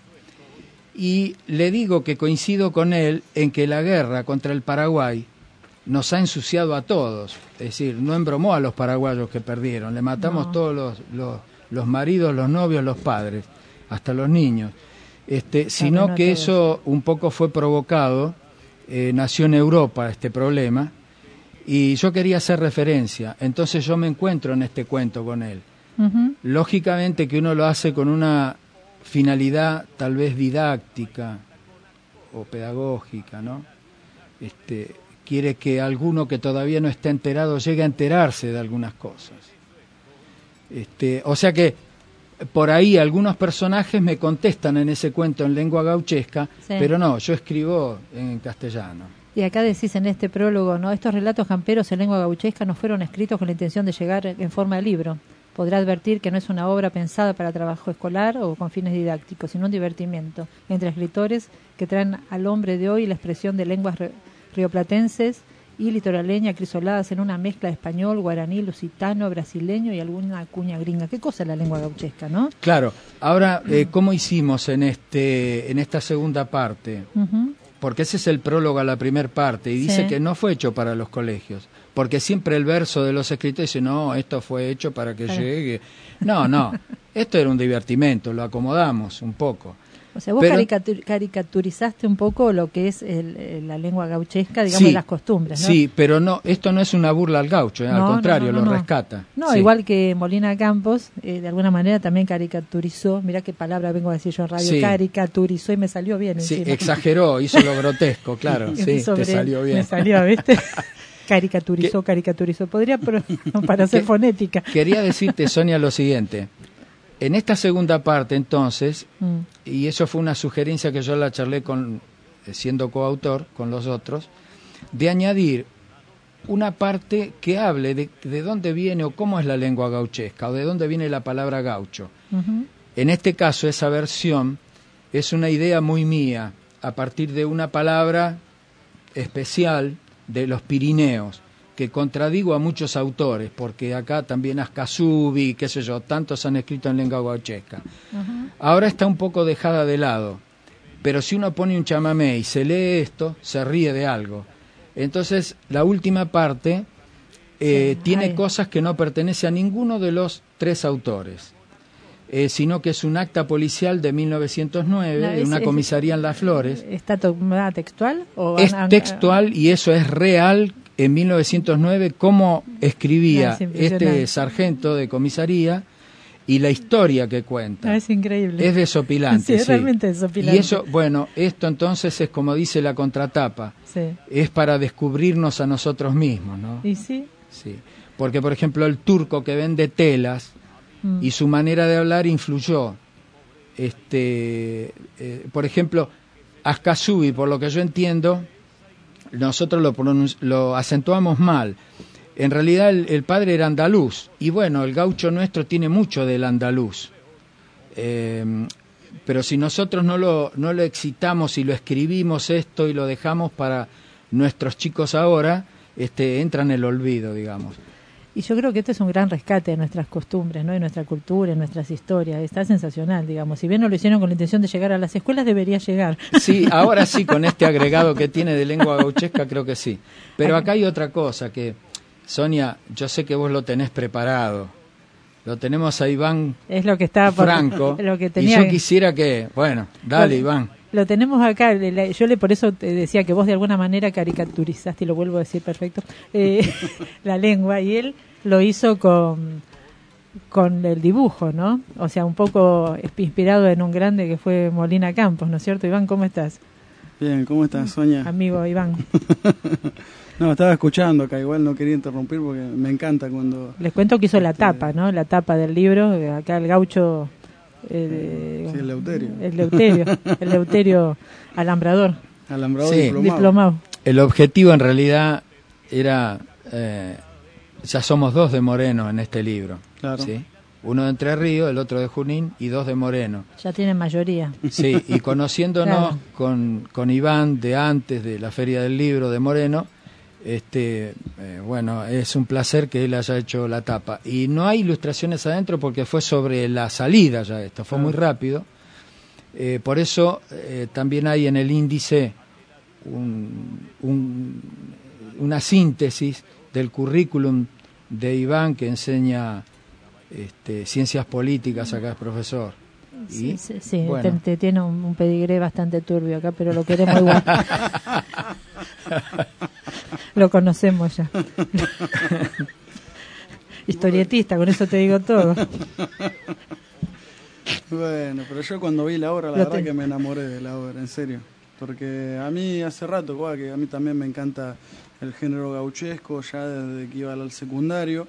y le digo que coincido con él en que la guerra contra el Paraguay nos ha ensuciado a todos, es decir, no embromó a los paraguayos que perdieron, le matamos no. todos los, los, los maridos, los novios, los padres, hasta los niños, este, sino no que todos. Eso un poco fue provocado. Eh, nació en Europa este problema y yo quería hacer referencia, entonces yo me encuentro en este cuento con él. Uh-huh. Lógicamente que uno lo hace con una finalidad tal vez didáctica o pedagógica, ¿no? Este, quiere que alguno que todavía no está enterado llegue a enterarse de algunas cosas. Este, o sea que por ahí algunos personajes me contestan en ese cuento en lengua gauchesca, sí. pero no, yo escribo en castellano. Y acá decís en este prólogo, ¿no? Estos relatos camperos en lengua gauchesca no fueron escritos con la intención de llegar en forma de libro. Podrá advertir que no es una obra pensada para trabajo escolar o con fines didácticos, sino un divertimiento entre escritores que traen al hombre de hoy la expresión de lenguas rioplatenses y litoraleña acrisoladas en una mezcla de español, guaraní, lusitano, brasileño y alguna cuña gringa. ¿Qué cosa es la lengua gauchesca, no? Claro. Ahora, eh, ¿cómo hicimos en este en esta segunda parte? Uh-huh. Porque ese es el prólogo a la primera parte y dice sí. que no fue hecho para los colegios. Porque siempre el verso de los escritores dice, no, esto fue hecho para que claro. llegue. No, no, esto era un divertimento, lo acomodamos un poco. O sea, vos Pero, caricatur, caricaturizaste un poco lo que es el, el, la lengua gauchesca, digamos, sí, las costumbres, ¿no? Sí, pero no, esto no es una burla al gaucho, ¿eh? no, al contrario, no, no, no, lo no. rescata. No, sí. igual que Molina Campos, eh, de alguna manera también caricaturizó, mirá qué palabra vengo a decir yo en radio, sí. caricaturizó y me salió bien. Sí, encima. exageró, hizo lo grotesco, claro, sí, te salió bien. Me salió, ¿viste? Caricaturizó, ¿Qué? caricaturizó. Podría, pero para hacer ¿Qué? fonética. Quería decirte, Sonia, lo siguiente. En esta segunda parte, entonces, mm. y eso fue una sugerencia que yo la charlé con, siendo coautor con los otros, de añadir una parte que hable de, de dónde viene o cómo es la lengua gauchesca, o de dónde viene la palabra gaucho. Uh-huh. En este caso, esa versión es una idea muy mía, a partir de una palabra especial de los Pirineos, que contradigo a muchos autores, porque acá también Ascasubi, qué sé yo, tantos han escrito en lengua gauchesca. Uh-huh. Ahora está un poco dejada de lado, pero si uno pone un chamamé y se lee esto, se ríe de algo. Entonces, la última parte eh, sí, tiene ay. cosas que no pertenece a ninguno de los tres autores, eh, sino que es un acta policial de mil novecientos nueve, no, es, una comisaría es, en Las Flores. ¿Está tomada textual? O es han, textual y eso es real. En mil novecientos nueve, cómo escribía no, este sargento de comisaría y la historia que cuenta. No, es increíble. Es desopilante. Sí, es sí. realmente desopilante. Y eso, bueno, esto entonces es como dice la contratapa, sí. es para descubrirnos a nosotros mismos, ¿no? ¿Y sí? Sí. Porque, por ejemplo, el turco que vende telas mm. y su manera de hablar influyó. Este, eh, por ejemplo, Ascasubi, por lo que yo entiendo, nosotros lo, pronunci- lo acentuamos mal. En realidad el, el padre era andaluz y bueno, el gaucho nuestro tiene mucho del andaluz. Eh, pero si nosotros no lo, no lo excitamos y lo escribimos esto y lo dejamos para nuestros chicos ahora, este, entra en el olvido, digamos. Y yo creo que este es un gran rescate de nuestras costumbres, ¿no? De nuestra cultura, de nuestras historias. Está sensacional, digamos. Si bien no lo hicieron con la intención de llegar a las escuelas, debería llegar. Sí, ahora sí, con este agregado que tiene de lengua gauchesca, creo que sí. Pero acá hay otra cosa que, Sonia, yo sé que vos lo tenés preparado. Lo tenemos a Iván es lo que estaba por, Franco. Lo que tenía, y yo quisiera que, bueno, dale, lo, Iván. Lo tenemos acá. Yo le por eso te decía que vos de alguna manera caricaturizaste, y lo vuelvo a decir perfecto, eh, la lengua, y él lo hizo con, con el dibujo, ¿no? O sea, un poco inspirado en un grande que fue Molina Campos, ¿no es cierto? Iván, ¿cómo estás? Bien, ¿cómo estás, Sonia? Amigo Iván. No, estaba escuchando acá, igual no quería interrumpir porque me encanta cuando... Les cuento que hizo la tapa, ¿no? La tapa del libro, acá el gaucho... Eh, sí, el Leuterio. El Leuterio, el Leuterio alambrador. Alambrador sí, diplomado. diplomado. El objetivo en realidad era... Eh, ya somos dos de Moreno en este libro. Claro. ¿Sí? Uno de Entre Ríos, el otro de Junín y dos de Moreno. Ya tienen mayoría. Sí, y conociéndonos claro. con, con Iván de antes de la Feria del Libro de Moreno, este eh, bueno, es un placer que él haya hecho la tapa. Y no hay ilustraciones adentro porque fue sobre la salida ya esto, fue claro. muy rápido. Eh, por eso eh, también hay en el índice un, un, una síntesis del currículum de Iván que enseña este, ciencias políticas, acá es profesor. Sí, y, sí, sí. Bueno. Te, te tiene un, un pedigré bastante turbio acá, pero lo queremos igual. Lo conocemos ya. Historietista, con eso te digo todo. Bueno, pero yo cuando vi la obra, la lo verdad te... que me enamoré de la obra, en serio. Porque a mí hace rato, igual, que a mí también me encanta el género gauchesco, ya desde que iba al secundario.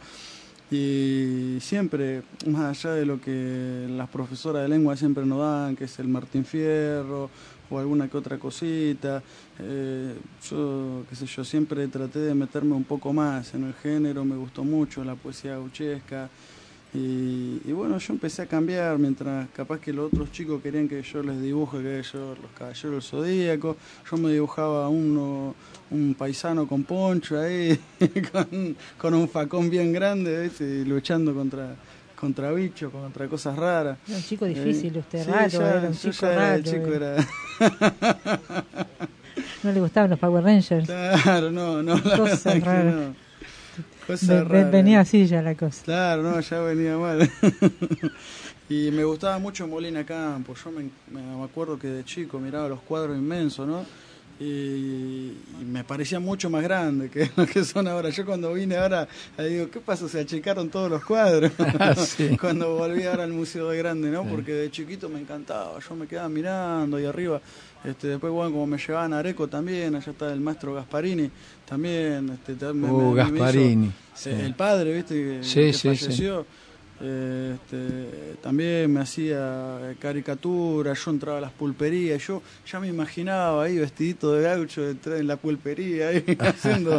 Y siempre, más allá de lo que las profesoras de lengua siempre nos dan, que es el Martín Fierro o alguna que otra cosita, eh, yo, qué sé yo, siempre traté de meterme un poco más en el género, me gustó mucho la poesía gauchesca. Y, y bueno, yo empecé a cambiar, mientras capaz que los otros chicos querían que yo les dibuje, que yo los caballeros del Zodíaco, yo me dibujaba uno, un paisano con poncho ahí, con, con un facón bien grande, ¿viste? Luchando contra contra bichos, contra cosas raras. Era un chico difícil, eh, usted, sí, raro, ya, era un yo chico ya raro. El chico era. era... No le gustaban los Power Rangers. Claro, no, no, la cosas raras. no. Cosa Ve, venía así ya la cosa. Claro, no, ya venía mal. Y me gustaba mucho Molina Campos. Yo me, me acuerdo que de chico miraba los cuadros inmensos, ¿no? Y, y me parecía mucho más grande que lo que son ahora. Yo cuando vine ahora, digo, ¿qué pasó? Se achicaron todos los cuadros. Sí. Cuando volví ahora al Museo de Grande, ¿no? Sí. Porque de chiquito me encantaba. Yo me quedaba mirando ahí arriba. Este, después, bueno, como me llevaban a Areco también, allá está el maestro Gasparini, también. Este, me, uh, me, Gasparini. Me hizo, sí. El padre, ¿viste? Que, sí, que sí, falleció. Sí. Este, también me hacía caricaturas, yo entraba a las pulperías, yo ya me imaginaba ahí vestidito de gaucho, entrar en la pulpería ahí haciendo...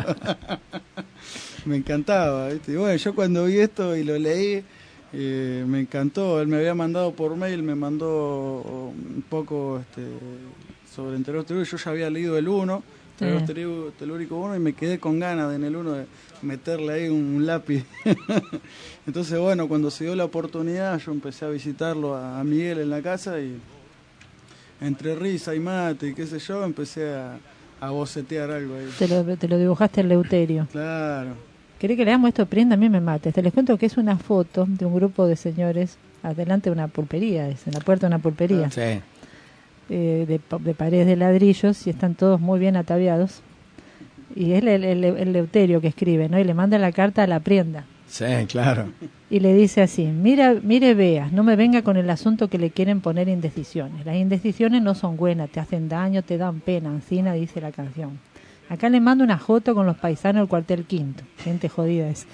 Me encantaba, ¿viste? Y bueno, yo cuando vi esto y lo leí, eh, me encantó. Él me había mandado por mail, me mandó un poco este, sobre Enteros Telúricos. Yo ya había leído el uno, Enteros sí. Telúricos uno, y me quedé con ganas de en el uno de meterle ahí un lápiz. Entonces, bueno, cuando se dio la oportunidad, yo empecé a visitarlo a, a Miguel en la casa y entre risa y mate y qué sé yo, empecé a, a bocetear algo ahí. Te lo, te lo dibujaste el Leuterio. Claro. ¿Querés que leamos esto? Prenda, a mí me mates. Te les cuento que es una foto de un grupo de señores adelante de una pulpería, es en la puerta de una pulpería. Sí. Eh, de, de paredes de ladrillos y están todos muy bien ataviados. Y es el, el, el Leuterio que escribe, ¿no? Y le manda la carta a la Prienda. Sí, claro. Y le dice así: mira, mire, vea, no me venga con el asunto que le quieren poner indecisiones. Las indecisiones no son buenas, te hacen daño, te dan pena, encina, dice la canción. Acá le mando una joto con los paisanos del cuartel quinto. Gente jodida es.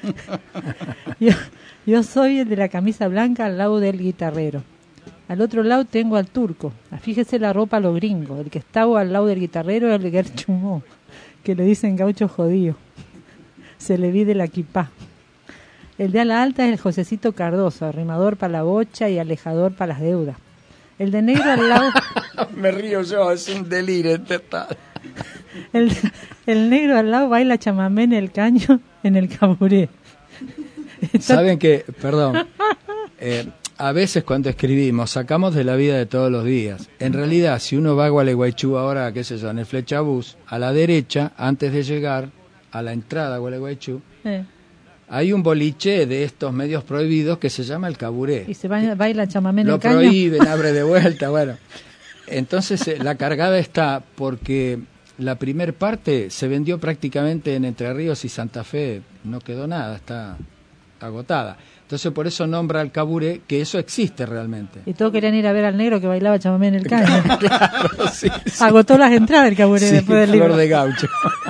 yo, yo soy el de la camisa blanca al lado del guitarrero. Al otro lado tengo al turco. Fíjese la ropa a los gringos. El que estaba al lado del guitarrero es el Gerchumó, que le dicen gaucho jodido. Se le vide la kipá. El de ala alta es el Josecito Cardoso, rimador para la bocha y alejador para las deudas. El de negro al lado... Me río yo, es un delirio total. El, el negro al lado baila chamamé en el caño, en el caburé. Saben que, perdón, eh, a veces cuando escribimos sacamos de la vida de todos los días. En realidad, si uno va a Gualeguaychú ahora, qué sé yo, en el flechabús, a la derecha, antes de llegar a la entrada a Gualeguaychú, Eh, hay un boliche de estos medios prohibidos que se llama el caburé. y se baila, baila chamamé en Lo el caño. prohíben, abre de vuelta, bueno. Entonces eh, la cargada está porque la primer parte se vendió prácticamente en Entre Ríos y Santa Fe, no quedó nada, está agotada. Entonces por eso nombra al caburé, que eso existe realmente. Y todos querían ir a ver al negro que bailaba chamamé en el caño. Claro, sí, sí. Agotó las entradas el caburé Sí, después del Flor libro. de Gaucho.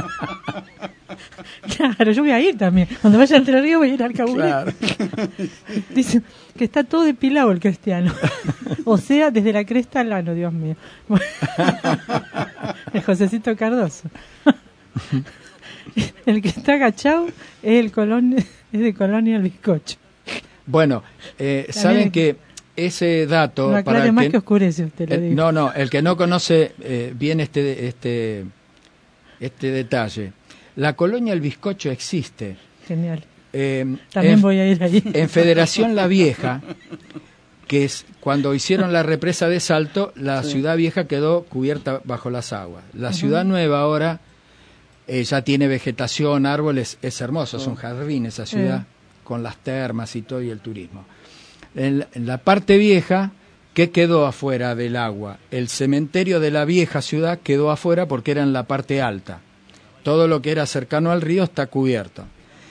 Claro, yo voy a ir también. Cuando vaya a Entre Ríos voy a ir al caburé. Claro. Dice que está todo depilado el cristiano. O sea, desde la cresta al ano, Dios mío. El Josecito Cardoso. El que está agachado es el colon, es de Colonia el Bizcocho. Bueno, eh, saben que ese dato... No aclare para el más que, que oscurece, usted lo eh, digo. No, no, el que no conoce eh, bien este, este, este detalle. La Colonia El Bizcocho existe. Genial. Eh, También en, voy a ir allí. En Federación La Vieja, que es cuando hicieron la represa de Salto, la Sí. ciudad vieja quedó cubierta bajo las aguas. La Ujú. ciudad nueva ahora eh, ya tiene vegetación, árboles, es hermoso, es un Oh. jardín esa ciudad, Sí. con las termas y todo y el turismo. En la, en la parte vieja, ¿qué quedó afuera del agua? El cementerio de la vieja ciudad quedó afuera porque era en la parte alta. Todo lo que era cercano al río está cubierto.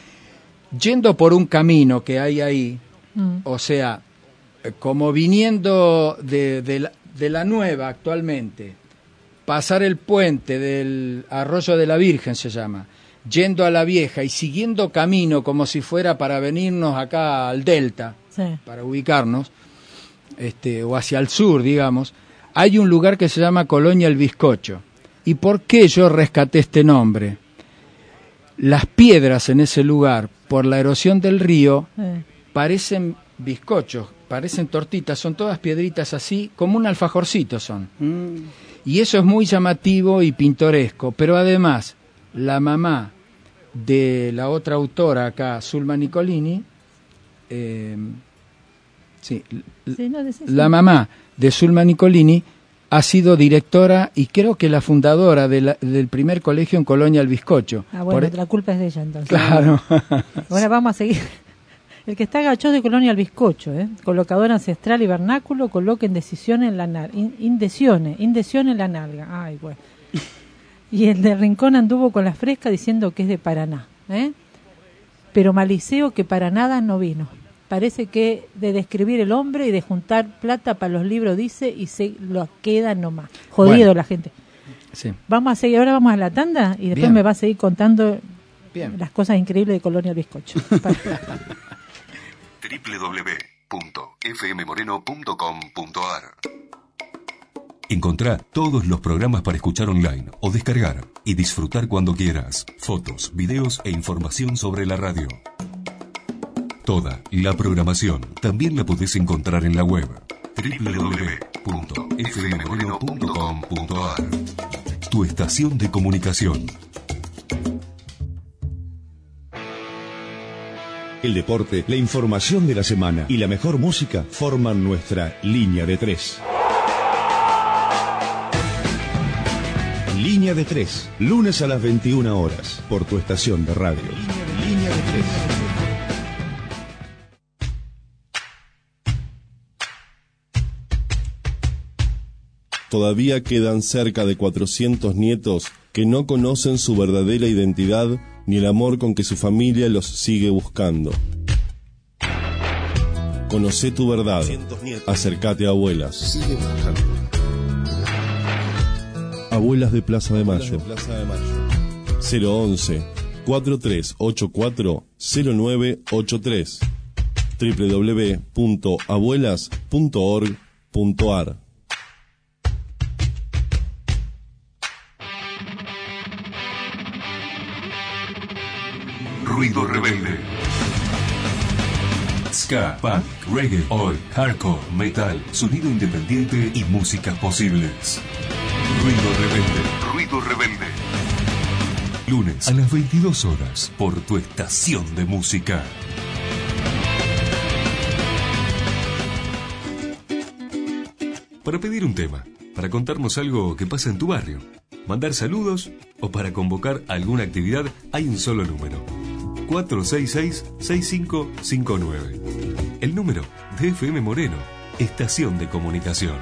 Yendo por un camino que hay ahí, Mm. o sea, eh, como viniendo de, de, la, de la nueva actualmente, pasar el puente del Arroyo de la Virgen se llama, yendo a la vieja y siguiendo camino como si fuera para venirnos acá al delta, Sí. para ubicarnos, este, o hacia el sur, digamos, hay un lugar que se llama Colonia El Bizcocho. ¿Y por qué yo rescaté este nombre? Las piedras en ese lugar, por la erosión del río, Eh. parecen bizcochos, parecen tortitas, son todas piedritas así, como un alfajorcito son. Mm. Y eso es muy llamativo y pintoresco, pero además, la mamá de la otra autora acá, Zulma Nicolini, eh, sí, l- Sí, no, de- sí, sí. la mamá de Zulma Nicolini ha sido directora y creo que la fundadora de la- del primer colegio en Colonia El Bizcocho. Ah, bueno, Por- la culpa es de ella entonces. Claro. Ahora vamos a seguir. El que está agachado de Colonia al Bizcocho, ¿eh? Colocador ancestral y vernáculo, coloca indecisión en la nalga. Indecione, indecisión en la nalga. Ay, bueno. Y el de Rincón anduvo con la fresca diciendo que es de Paraná, ¿eh? Pero Maliceo que para nada no vino. Parece que de describir el hombre y de juntar plata para los libros dice y se lo queda nomás. Jodido Bueno. la gente. Sí. Vamos a seguir, ahora vamos a la tanda y después Bien. me va a seguir contando Bien. las cosas increíbles de Colonia al Bizcocho. doble u doble u doble u punto f m moreno punto com punto a r. Encontrá todos los programas para escuchar online o descargar y disfrutar cuando quieras. Fotos, videos e información sobre la radio. Toda la programación también la podés encontrar en la web doble u doble u doble u punto f m moreno punto com punto a r. Tu estación de comunicación. El deporte, la información de la semana y la mejor música forman nuestra línea de tres. Línea de tres, lunes a las veintiuna horas, por tu estación de radio. Línea de tres. Todavía quedan cerca de cuatrocientos nietos que no conocen su verdadera identidad ni el amor con que su familia los sigue buscando. Conocé tu verdad. Acércate a Abuelas. Abuelas de Plaza de Mayo. cero once, cuatro tres ocho cuatro, cero nueve ocho tres. doble u doble u doble u punto abuelas punto org punto a r. Ruido Rebelde. ska, punk, reggae, oi, hardcore, metal, sonido independiente y músicas posibles. Ruido Rebelde. Ruido Rebelde. Lunes a las veintidós horas por tu estación de música. Para pedir un tema, para contarnos algo que pasa en tu barrio, mandar saludos o para convocar alguna actividad, hay un solo número: cuatro seis seis, seis cinco cinco nueve. El número de F M Moreno, estación de comunicación.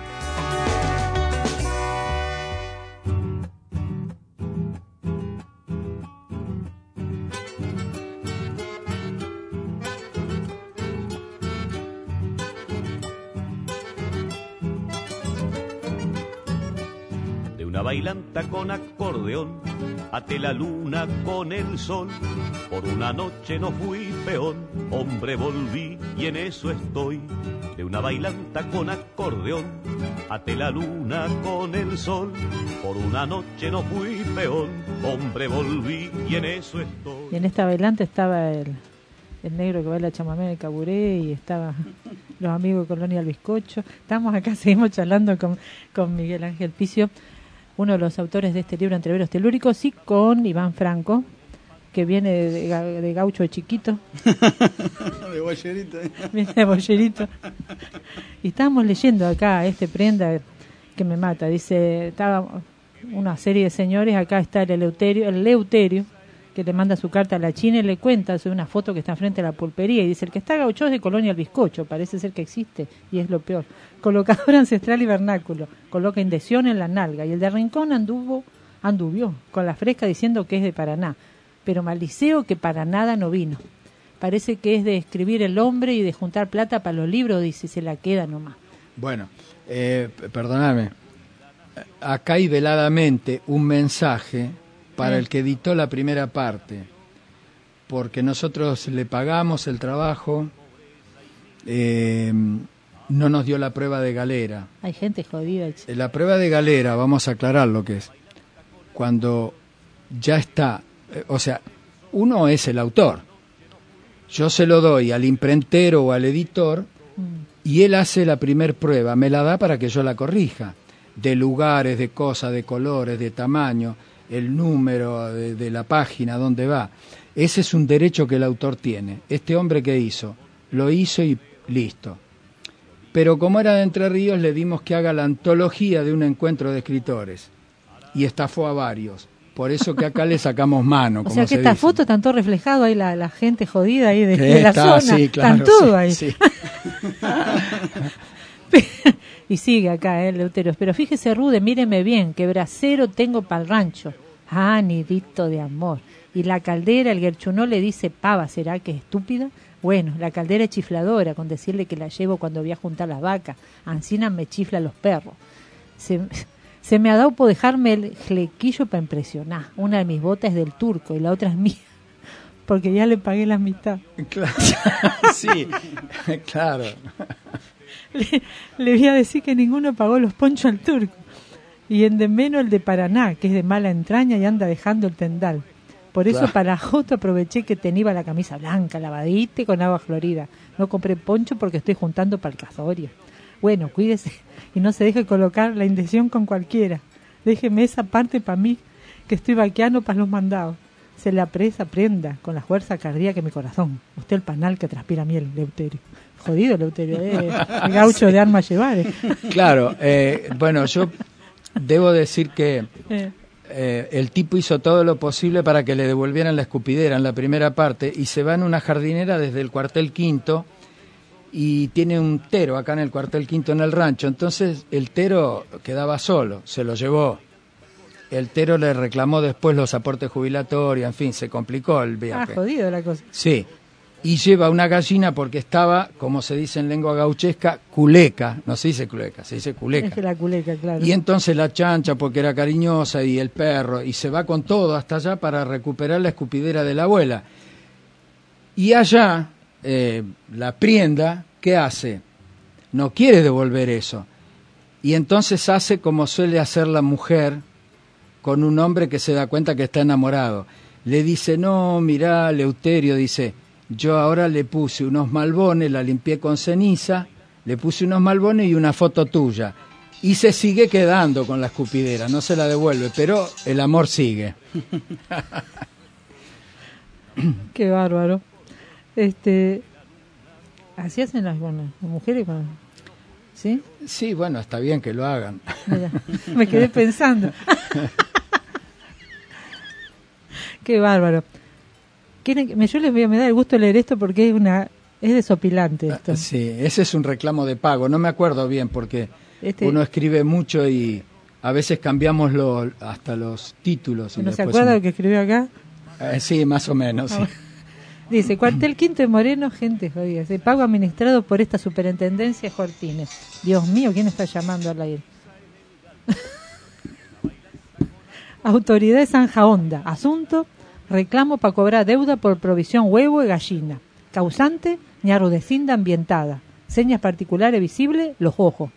Bailanta con acordeón, até la luna con el sol. Por una noche no fui peón, hombre volví y en eso estoy. De una bailanta con acordeón, até la luna con el sol. Por una noche no fui peón, hombre volví y en eso estoy. Y en esta bailanta estaba el, el negro que baila chamamé de Caburé, y estaba los amigos de Colonia El Bizcocho. Estamos acá, seguimos charlando con, con Miguel Ángel Picio, uno de los autores de este libro Entre Veros Telúricos, y con Iván Franco, que viene de, de, de gaucho de chiquito. De bollerito. Viene de bollerito. Y estábamos leyendo acá este prenda que me mata. Dice, estaba una serie de señores, acá está el Eleuterio, el Eleuterio, que le manda su carta a la China y le cuenta sobre una foto que está frente a la pulpería y dice: el que está gaucho es de Colonia El Bizcocho, parece ser que existe y es lo peor. Colocador ancestral y vernáculo, coloca indecisión en la nalga, y el de Rincón anduvo, anduvió con la fresca diciendo que es de Paraná, pero maldiceo que para nada no vino. Parece que es de escribir el hombre y de juntar plata para los libros, dice, se la queda nomás. Bueno, eh, perdóname, acá hay veladamente un mensaje para el que editó la primera parte, porque nosotros le pagamos el trabajo, eh, no nos dio la prueba de galera. Hay gente jodida. La prueba de galera, vamos a aclarar lo que es. Cuando ya está, eh, o sea, uno es el autor. Yo se lo doy al imprentero o al editor mm. y él hace la primer prueba, me la da para que yo la corrija. De lugares, de cosas, de colores, de tamaño, el número de, de la página, dónde va. Ese es un derecho que el autor tiene. Este hombre que hizo, lo hizo y listo. Pero como era de Entre Ríos, le dimos que haga la antología de un encuentro de escritores. Y estafó a varios. Por eso que acá le sacamos mano. O como sea que se esta dice. foto está todo reflejado ahí, la, la gente jodida ahí de, de la Está, zona. sí, claro, están todo sí, ahí. sí. Y sigue acá, eh, Leuterio. Pero fíjese, Rude, míreme bien, que bracero tengo para el rancho. Ah, nidito de amor. Y la caldera, el guerchunó le dice, pava, ¿será que es estúpida? Bueno, la caldera es chifladora, con decirle que la llevo cuando voy a juntar las vacas. Ancina me chifla los perros. Se, se me ha dado por dejarme el flequillo para impresionar. Una de mis botas es del turco y la otra es mía, porque ya le pagué la mitad. Claro, sí, claro. Le, le voy a decir que ninguno pagó los ponchos al turco. Y en de menos el de Paraná, que es de mala entraña y anda dejando el tendal. Por eso Claro. para Joto aproveché que tenía la camisa blanca, lavadita y con agua florida. No compré poncho porque estoy juntando para el casorio. Bueno, cuídese y no se deje colocar la indecisión con cualquiera. Déjeme esa parte para mí, que estoy vaqueando para los mandados. Se la presa prenda con la fuerza cardíaca de mi corazón. Usted el panal que transpira miel, Leuterio. Jodido, Leuterio, eh, el gaucho de armas llevar. Eh. Claro, eh, bueno, yo debo decir que Eh. eh, el tipo hizo todo lo posible para que le devolvieran la escupidera en la primera parte y se va en una jardinera desde el cuartel quinto y tiene un tero acá en el cuartel quinto en el rancho. Entonces el tero quedaba solo, se lo llevó. El tero le reclamó después los aportes jubilatorios, en fin, se complicó el Ah, viaje. jodido la cosa. Sí, y lleva una gallina porque estaba, como se dice en lengua gauchesca, culeca, no se dice culeca, se dice culeca. Es que la culeca, claro. Y entonces la chancha porque era cariñosa y el perro, y se va con todo hasta allá para recuperar la escupidera de la abuela. Y allá, eh, la prienda, ¿qué hace? No quiere devolver eso. Y entonces hace como suele hacer la mujer con un hombre que se da cuenta que está enamorado. Le dice, no, mirá, Leuterio, dice, yo ahora le puse unos malbones, la limpié con ceniza, le puse unos malbones y una foto tuya. Y se sigue quedando con la escupidera, no se la devuelve, pero el amor sigue. Qué bárbaro. Este, así hacen las, bueno, las mujeres con... ¿Sí? Sí, bueno, está bien que lo hagan. Mira, me quedé pensando. Qué bárbaro. ¿Quieren, me, yo les voy a me da el gusto de leer esto porque es una es desopilante esto. Sí, ese es un reclamo de pago. No me acuerdo bien porque este... uno escribe mucho y a veces cambiamos lo, hasta los títulos. ¿No se acuerda lo que escribió acá? Eh, sí, más o menos. Sí. Dice, Cuartel Quinto de Moreno, gente jodida. De pago administrado por esta superintendencia Jortines. Dios mío, ¿quién está llamando al aire? Autoridad de Zanja Honda. Asunto, reclamo para cobrar deuda por provisión huevo y gallina. Causante, ñarrudecinda ambientada. Señas particulares visibles, los ojos.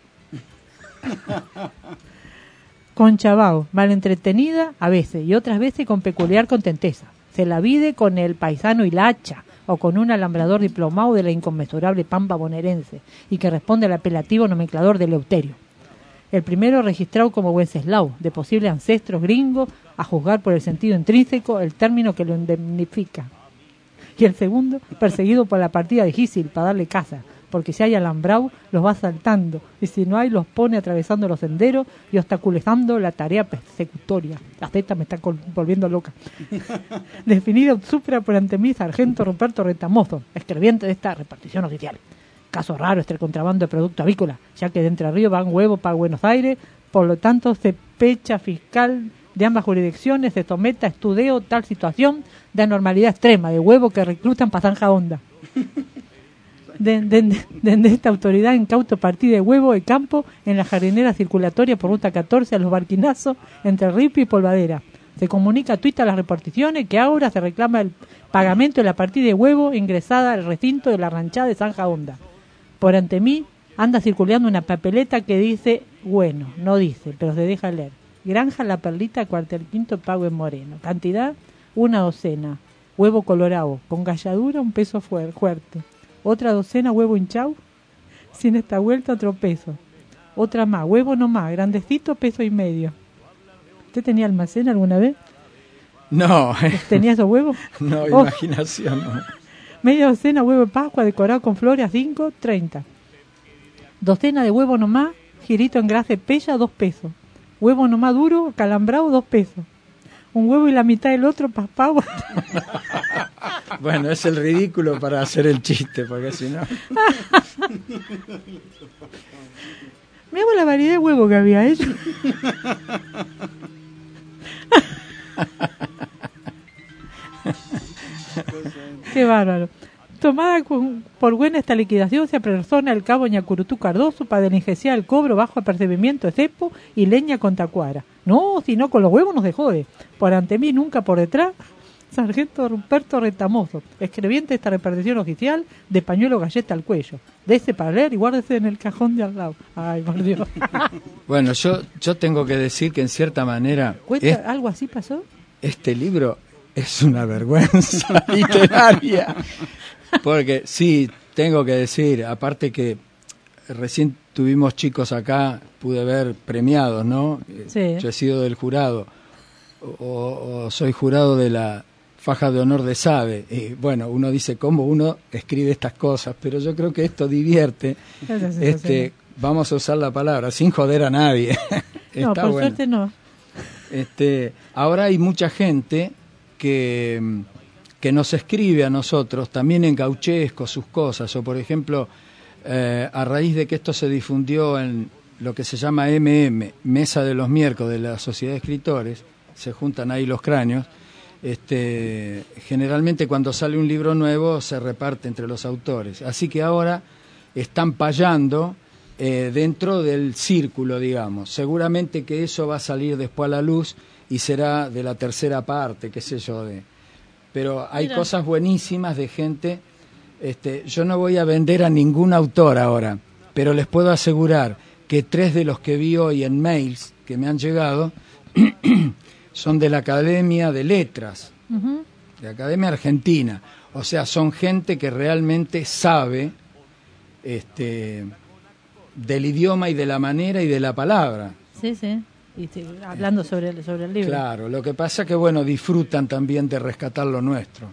Con chabao, mal entretenida a veces y otras veces con peculiar contenteza. Se la vide con el paisano hilacha o con un alambrador diplomado de la inconmensurable pampa bonaerense y que responde al apelativo nomenclador de Eleuterio. El primero registrado como Wenceslao, de posibles ancestros gringos, a juzgar por el sentido intrínseco el término que lo indemnifica. Y el segundo, perseguido por la partida de Gisil para darle caza, porque si hay alambrado los va saltando y si no hay los pone atravesando los senderos y obstaculizando la tarea persecutoria. La teta me está volviendo loca. Definido supra por ante mí sargento Ruperto Retamoso, escribiente de esta repartición oficial. Caso raro este el contrabando de producto avícola, ya que de Entre Ríos van huevos para Buenos Aires, por lo tanto se pecha fiscal de ambas jurisdicciones, se someta a estudio tal situación de anormalidad extrema, de huevo que reclutan para Zanja Honda. De, de, de, de esta autoridad incauto partida de huevo de campo en la jardinera circulatoria por ruta catorce a los barquinazos entre Ripi y Polvadera. Se comunica a Twitter las reparticiones que ahora se reclama el pagamento de la partida de huevo ingresada al recinto de la ranchada de Zanja Honda. Por ante mí anda circulando una papeleta que dice, bueno, no dice, pero se deja leer. Granja La Perlita, Cuartel Quinto, pago en Moreno. Cantidad, una docena. Huevo colorado, con galladura un peso fuerte. Otra docena, huevo hinchau, sin esta vuelta otro peso. Otra más, huevo nomás, grandecito, peso y medio. ¿Usted tenía almacén alguna vez? No. ¿Tenía esos huevos? No, oh. Imaginación. No. Media docena, huevo de Pascua, decorado con flores a cinco, treinta. Docena de huevo nomás, girito en grasa de pella, dos pesos. Huevo nomás duro, calambrado, dos pesos. Un huevo y la mitad del otro, paspavo. Bueno, es el ridículo para hacer el chiste, porque si no... Miramos la variedad de huevo que había hecho. Qué bárbaro. Tomada con, por buena esta liquidación, se apersona el cabo Ñacurutú Cardoso para diligenciar el cobro bajo apercibimiento de cepo y leña con tacuara. No, si no, con los huevos nos de jode. Por ante mí, nunca por detrás, sargento Ruperto Retamoso, escribiente de esta repartición oficial, de pañuelo galleta al cuello. Dese para leer y guárdese en el cajón de al lado. Ay, por Dios. Bueno, yo, yo tengo que decir que en cierta manera... ¿Cuenta es, algo así pasó? Este libro es una vergüenza literaria. Porque sí, tengo que decir, aparte que recién tuvimos chicos acá, pude ver premiados, ¿no? Sí. Yo he sido del jurado, o, o soy jurado de la faja de honor de SADE. Y bueno, uno dice cómo uno escribe estas cosas, pero yo creo que esto divierte. Este, vamos a usar la palabra, sin joder a nadie. No, Está por bueno. suerte no. Este, ahora hay mucha gente que... que nos escribe a nosotros, también en gauchesco, sus cosas, o por ejemplo, eh, a raíz de que esto se difundió en lo que se llama M M, Mesa de los Miércoles de la Sociedad de Escritores, se juntan ahí los cráneos, este, generalmente cuando sale un libro nuevo se reparte entre los autores, así que ahora están payando eh, dentro del círculo, digamos, seguramente que eso va a salir después a la luz y será de la tercera parte, qué sé yo, de... Pero hay Mira. cosas buenísimas de gente. Este, yo no voy a vender a ningún autor ahora, pero les puedo asegurar que tres de los que vi hoy en mails que me han llegado son de la Academia de Letras. Uh-huh. de Academia Argentina. O sea, son gente que realmente sabe este, del idioma y de la manera y de la palabra. Sí, sí. Y te, hablando sobre el, sobre el libro. Claro, lo que pasa es que, bueno, disfrutan también de rescatar lo nuestro.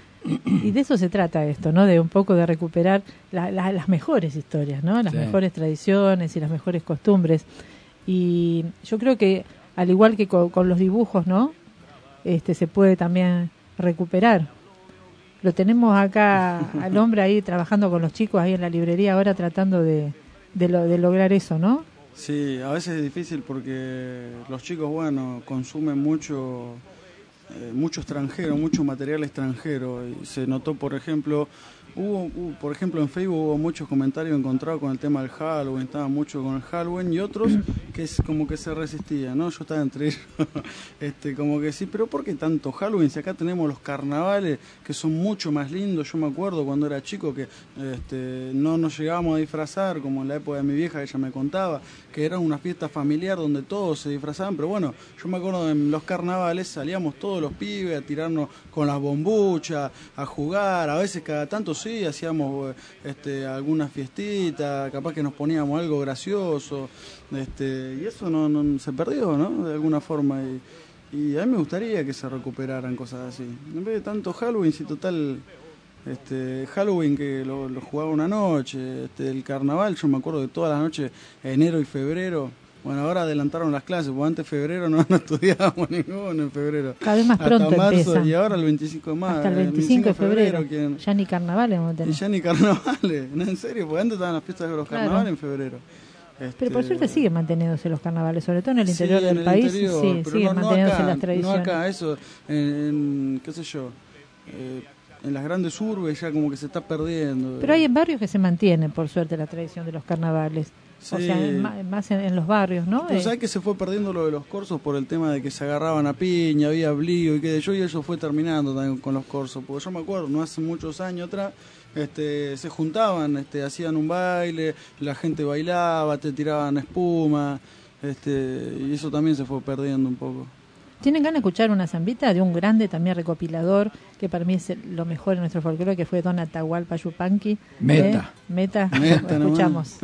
Y de eso se trata esto, ¿no? De un poco de recuperar la, la, las mejores historias, ¿no? Las sí. mejores tradiciones y las mejores costumbres. Y yo creo que, al igual que con, con los dibujos, ¿no? Este, se puede también recuperar. Lo tenemos acá al hombre ahí trabajando con los chicos ahí en la librería ahora tratando de, de, lo, de lograr eso, ¿no? Sí, a veces es difícil porque los chicos, bueno, consumen mucho, eh, mucho extranjero, mucho material extranjero. Y se notó, por ejemplo, hubo, hubo, por ejemplo, en Facebook hubo muchos comentarios encontrados con el tema del Halloween, estaban mucho con el Halloween y otros que es como que se resistían, ¿no? Yo estaba entre ellos, este, como que sí, pero ¿por qué tanto Halloween? Si acá tenemos los carnavales que son mucho más lindos. Yo me acuerdo cuando era chico que este, no nos llegábamos a disfrazar, como en la época de mi vieja, ella me contaba, que era una fiesta familiar donde todos se disfrazaban, pero bueno, yo me acuerdo en los carnavales salíamos todos los pibes a tirarnos con las bombuchas, a jugar, a veces cada tanto sí, hacíamos este, algunas fiestitas, capaz que nos poníamos algo gracioso, este, y eso no, no se perdió, ¿no? De alguna forma, y, y a mí me gustaría que se recuperaran cosas así, en vez de tanto Halloween, si total... Este, Halloween que lo, lo jugaba una noche, este, el carnaval, yo me acuerdo de todas las noches, enero y febrero. Bueno, ahora adelantaron las clases, porque antes de febrero no, no estudiábamos ninguno en febrero. Cada vez más pronto hasta marzo, empieza. Y ahora el veinticinco de marzo. Hasta el veinticinco de febrero. febrero quien... Ya ni carnavales vamos a tener. Y ya ni carnavales, ¿no? En serio, porque antes estaban las fiestas de los claro. carnavales en febrero. Este... Pero por suerte siguen manteniéndose los carnavales, sobre todo en el interior sí, del en el país, interior, sí, pero siguen no, no manteniéndose acá, las tradiciones. No acá, eso, en, en qué sé yo... Eh, en las grandes urbes ya como que se está perdiendo. Pero hay en barrios que se mantiene, por suerte, la tradición de los carnavales. Sí. O sea, en, más en, en los barrios, ¿no? Pero ¿sabes que se fue perdiendo lo de los corsos por el tema de que se agarraban a piña, había obligo y que yo, y eso fue terminando también con los corsos? Porque yo me acuerdo, no hace muchos años atrás, este, se juntaban, este, hacían un baile, la gente bailaba, te tiraban espuma, este, y eso también se fue perdiendo un poco. ¿Tienen ganas de escuchar una zambita de un grande también recopilador que para mí es lo mejor en nuestro folclore, que fue Don Atahualpa Yupanqui? Meta. ¿Eh? Meta. Meta Escuchamos.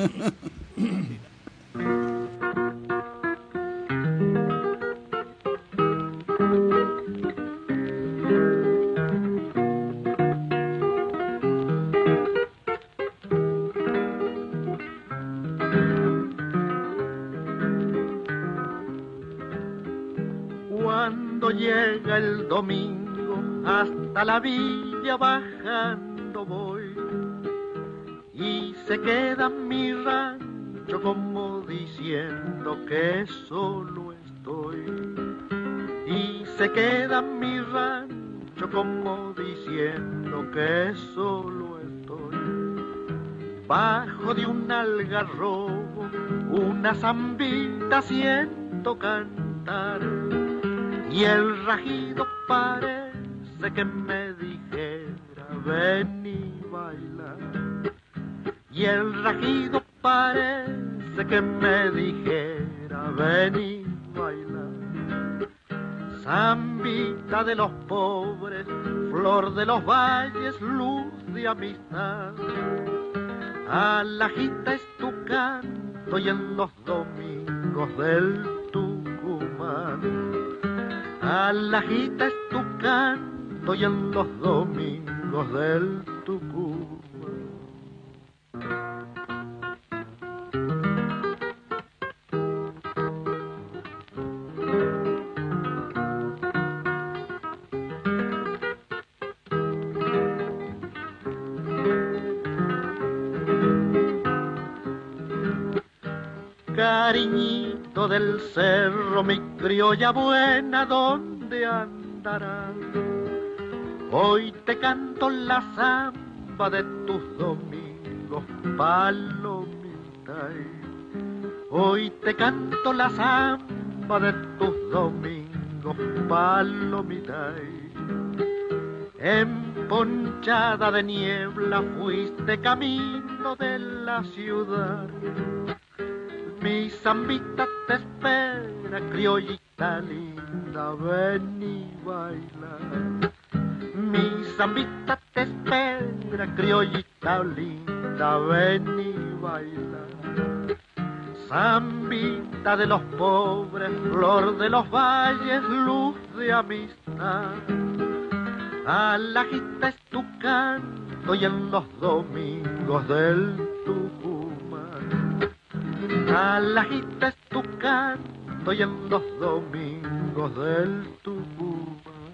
Llega el domingo, hasta la villa bajando voy, y se queda mi rancho como diciendo que solo estoy, y se queda mi rancho como diciendo que solo estoy, bajo de un algarrobo, una zambita siento cantar, y el rajido parece que me dijera ven y baila. Y el rajido parece que me dijera ven y baila. Zambita de los pobres, flor de los valles, luz de amistad. Alajita es tu canto y en los domingos del Tucumán. Alajita es tu canto y en los domingos del Tucumán. Cariñito del cerro, mi criolla buena, ¿dónde andarás? Hoy te canto la zamba de tus domingos, palomita. Hoy te canto la zamba de tus domingos, palomita. Emponchada de niebla fuiste camino de la ciudad. Mi zambita te espera, criollita linda, ven y baila. Mi zambita te espera, criollita linda, ven y baila. Zambita de los pobres, flor de los valles, luz de amistad. Alajita es tu canto y en los domingos del Tucumán. Alajita es tu canto y en los domingos del Tucumán.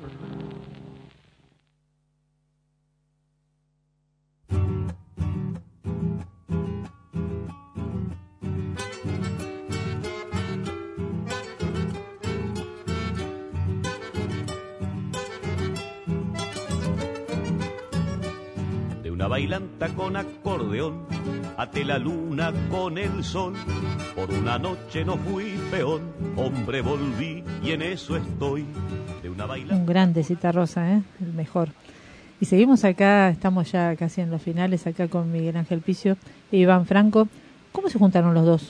Una bailanta con acordeón, até la luna con el sol. Por una noche no fui peón, hombre volví y en eso estoy. De una bailanta... Un grande Citarrosa, ¿eh? El mejor. Y seguimos acá, estamos ya casi en los finales, acá con Miguel Ángel Picio e Iván Franco. ¿Cómo se juntaron los dos?